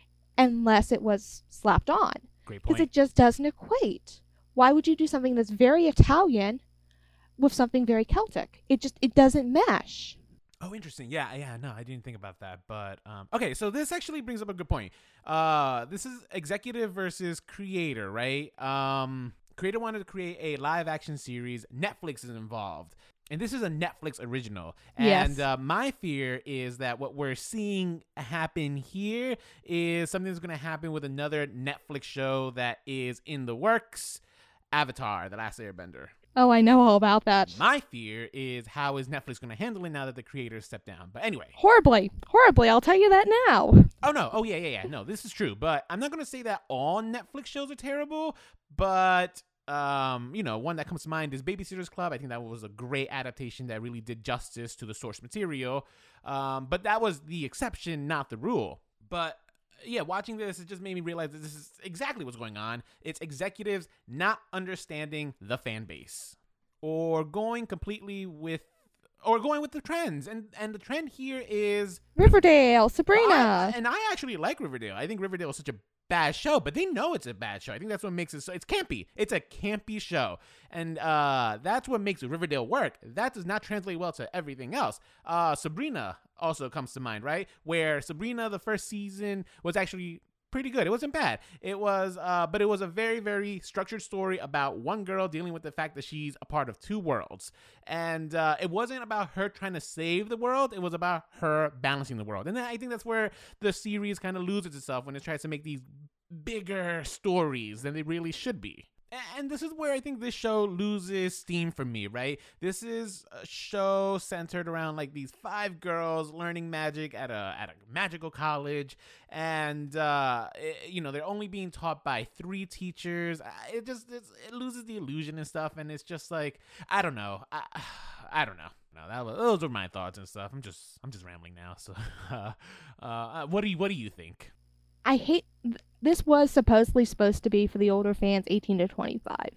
Speaker 4: Unless it was slapped on.
Speaker 1: Great
Speaker 4: Because
Speaker 1: point.
Speaker 4: it just doesn't equate. Why would you do something that's very Italian with something very Celtic? It just, it doesn't mesh.
Speaker 1: Oh, interesting. Yeah, yeah, no, I didn't think about that. But, um, okay, so this actually brings up a good point. Uh, this is executive versus creator, right? Um, creator wanted to create a live action series. Netflix is involved. And this is a Netflix original. And
Speaker 4: Yes.
Speaker 1: uh, my fear is that what we're seeing happen here is something that's going to happen with another Netflix show that is in the works, Avatar, The Last Airbender.
Speaker 4: Oh, I know all about that.
Speaker 1: My fear is how is Netflix going to handle it now that the creators step down. But anyway.
Speaker 4: Horribly. Horribly, I'll tell you that now.
Speaker 1: Oh, no. Oh, yeah, yeah, yeah. No, this is true. But I'm not going to say that all Netflix shows are terrible. But, um, you know, one that comes to mind is Babysitter's Club. I think that was a great adaptation that really did justice to the source material. Um, but that was the exception, not the rule. But yeah, watching this, it just made me realize that this is exactly what's going on. It's executives not understanding the fan base or going completely with or going with the trends. And and the trend here is
Speaker 4: Riverdale, Sabrina.
Speaker 1: I- and I actually like Riverdale. I think Riverdale is such a bad show, but they know it's a bad show. I think that's what makes it so it's campy. It's a campy show. And uh, that's what makes Riverdale work. That does not translate well to everything else. Uh, Sabrina also comes to mind, right? Where Sabrina, the first season, was actually pretty good. It wasn't bad. It was, uh, but it was a very, very structured story about one girl dealing with the fact that she's a part of two worlds. And uh, it wasn't about her trying to save the world. It was about her balancing the world. And then I think that's where the series kind of loses itself when it tries to make these bigger stories than they really should be. And this is where I think this show loses steam for me, right? This is a show centered around like these five girls learning magic at a at a magical college, and uh, it, you know they're only being taught by three teachers. It just it's, it loses the illusion and stuff, and it's just like I don't know, I, I don't know. No, that was, those are my thoughts and stuff. I'm just I'm just rambling now. So, uh, uh, what do you what do you think?
Speaker 4: I hate th- this was supposedly supposed to be for the older fans eighteen to twenty-five.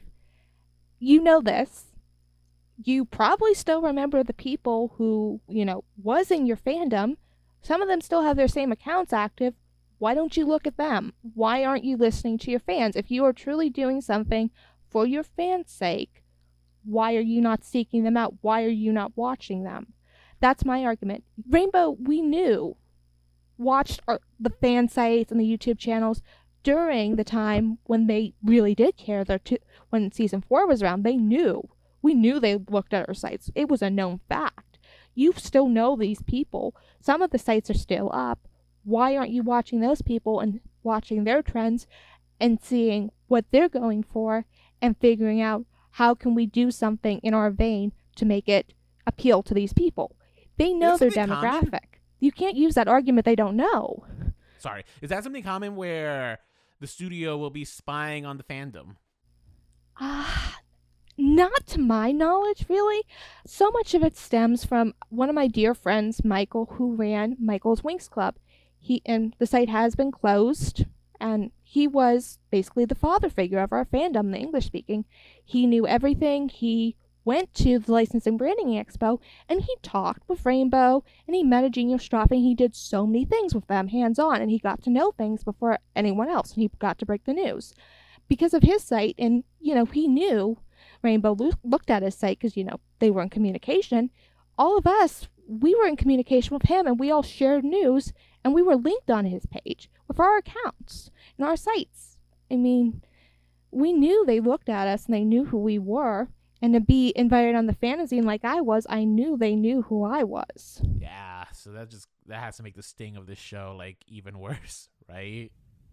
Speaker 4: You know this. You probably still remember the people who, you know, was in your fandom. Some of them still have their same accounts active. Why don't you look at them? Why aren't you listening to your fans? If you are truly doing something for your fans' sake, why are you not seeking them out? Why are you not watching them? That's my argument. Rainbow, we knew, watched our, the fan sites and the YouTube channels during the time when they really did care, their two, when season four was around, they knew. We knew they looked at our sites. It was a known fact. You still know these people. Some of the sites are still up. Why aren't you watching those people and watching their trends and seeing what they're going for and figuring out how can we do something in our vein to make it appeal to these people? They know their demographic. Common? You can't use that argument they don't know.
Speaker 1: Sorry. Is that something common where the studio will be spying on the fandom?
Speaker 4: Ah, uh, not to my knowledge, really. So much of it stems from one of my dear friends, Michael, who ran Michael's Winx Club. He and the site has been closed, and he was basically the father figure of our fandom, the English speaking. He knew everything. He went to the Licensing Branding Expo, and he talked with Rainbow, and he met a Genius Strophe, and he did so many things with them hands-on, and he got to know things before anyone else, and he got to break the news. Because of his site, and, you know, he knew Rainbow lo- looked at his site because, you know, they were in communication. All of us, we were in communication with him, and we all shared news, and we were linked on his page with our accounts and our sites. I mean, we knew they looked at us, and they knew who we were. And to be invited on the fanzine like I was, I knew they knew who I was.
Speaker 1: Yeah, so that just that has to make the sting of this show like even worse, right?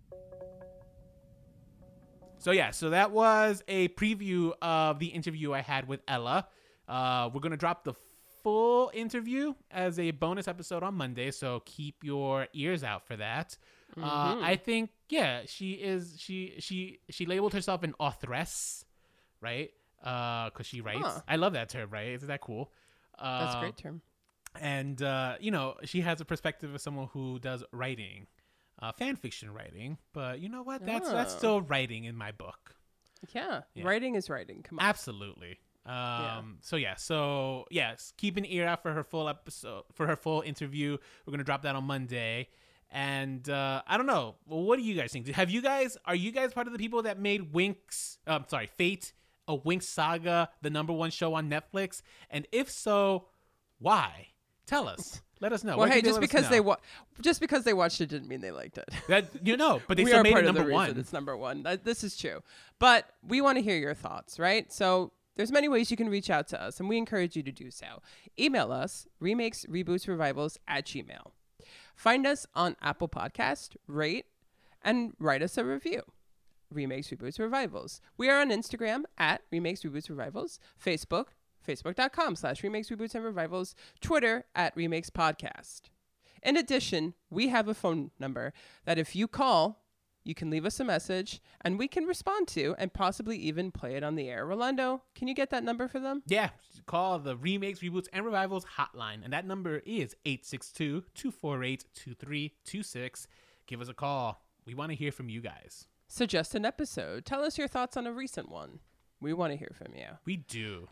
Speaker 1: So yeah, so that was a preview of the interview I had with Ella. Uh, we're gonna drop the full interview as a bonus episode on Monday, so keep your ears out for that. Mm-hmm. Uh, I think yeah, she is she she she labeled herself an authoress, right? Uh, cause she writes. Huh. I love that term, right? Isn't that cool? Uh,
Speaker 2: That's a great term.
Speaker 1: And, uh, you know, she has a perspective of someone who does writing, uh, fan fiction writing, but you know what? That's, oh. that's still writing in my book.
Speaker 2: Yeah. yeah. Writing is writing. Come on.
Speaker 1: Absolutely. Um,
Speaker 2: yeah.
Speaker 1: so yeah, so yes, keep an ear out for her full episode, for her full interview. We're going to drop that on Monday. And, uh, I don't know. Well, what do you guys think? Have you guys, are you guys part of the people that made Winx, I'm um, sorry, Fate, a Winx Saga, the number one show on Netflix? And if so, why? Tell us. Let us know.
Speaker 2: Well,
Speaker 1: Where
Speaker 2: hey, just because they wa- just because they watched it didn't mean they liked it.
Speaker 1: That you know, but they
Speaker 2: we
Speaker 1: still
Speaker 2: are
Speaker 1: made
Speaker 2: part
Speaker 1: it
Speaker 2: of
Speaker 1: number
Speaker 2: the
Speaker 1: one.
Speaker 2: Reason it's number one. That, this is true. But we want to hear your thoughts, right? So there's many ways you can reach out to us, and we encourage you to do so. Email us, remakes, reboots, revivals at Gmail. Find us on Apple Podcast, rate, and write us a review. Remakes, Reboots, Revivals. We are on Instagram at Remakes, Reboots, Revivals. Facebook, facebook.com slash Remakes, Reboots, and Revivals. Twitter at Remakes Podcast. In addition, we have a phone number that if you call, you can leave us a message and we can respond to and possibly even play it on the air. Rolando, can you get that number for them?
Speaker 1: Yeah, call the Remakes, Reboots, and Revivals hotline. And that number is eight six two, two four eight, two three two six. Give us a call. We want to hear from you guys.
Speaker 2: Suggest an episode. Tell us your thoughts on a recent one. We want to hear from you.
Speaker 1: We do.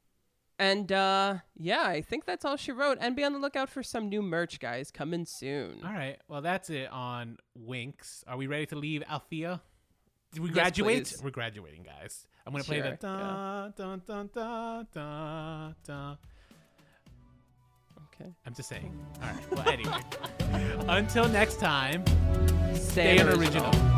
Speaker 2: And, uh, yeah, I think that's all she wrote. And be on the lookout for some new merch, guys, coming soon.
Speaker 1: All right. Well, that's it on Winx. Are we ready to leave Althea? Did we
Speaker 2: yes,
Speaker 1: graduate?
Speaker 2: Please.
Speaker 1: We're graduating, guys. I'm going to
Speaker 2: sure,
Speaker 1: play the dun,
Speaker 2: yeah.
Speaker 1: dun, dun, dun, dun, dun.
Speaker 2: Okay.
Speaker 1: I'm just saying. All right. Well, anyway. Until next time,
Speaker 2: stay,
Speaker 1: stay
Speaker 2: original.
Speaker 1: original.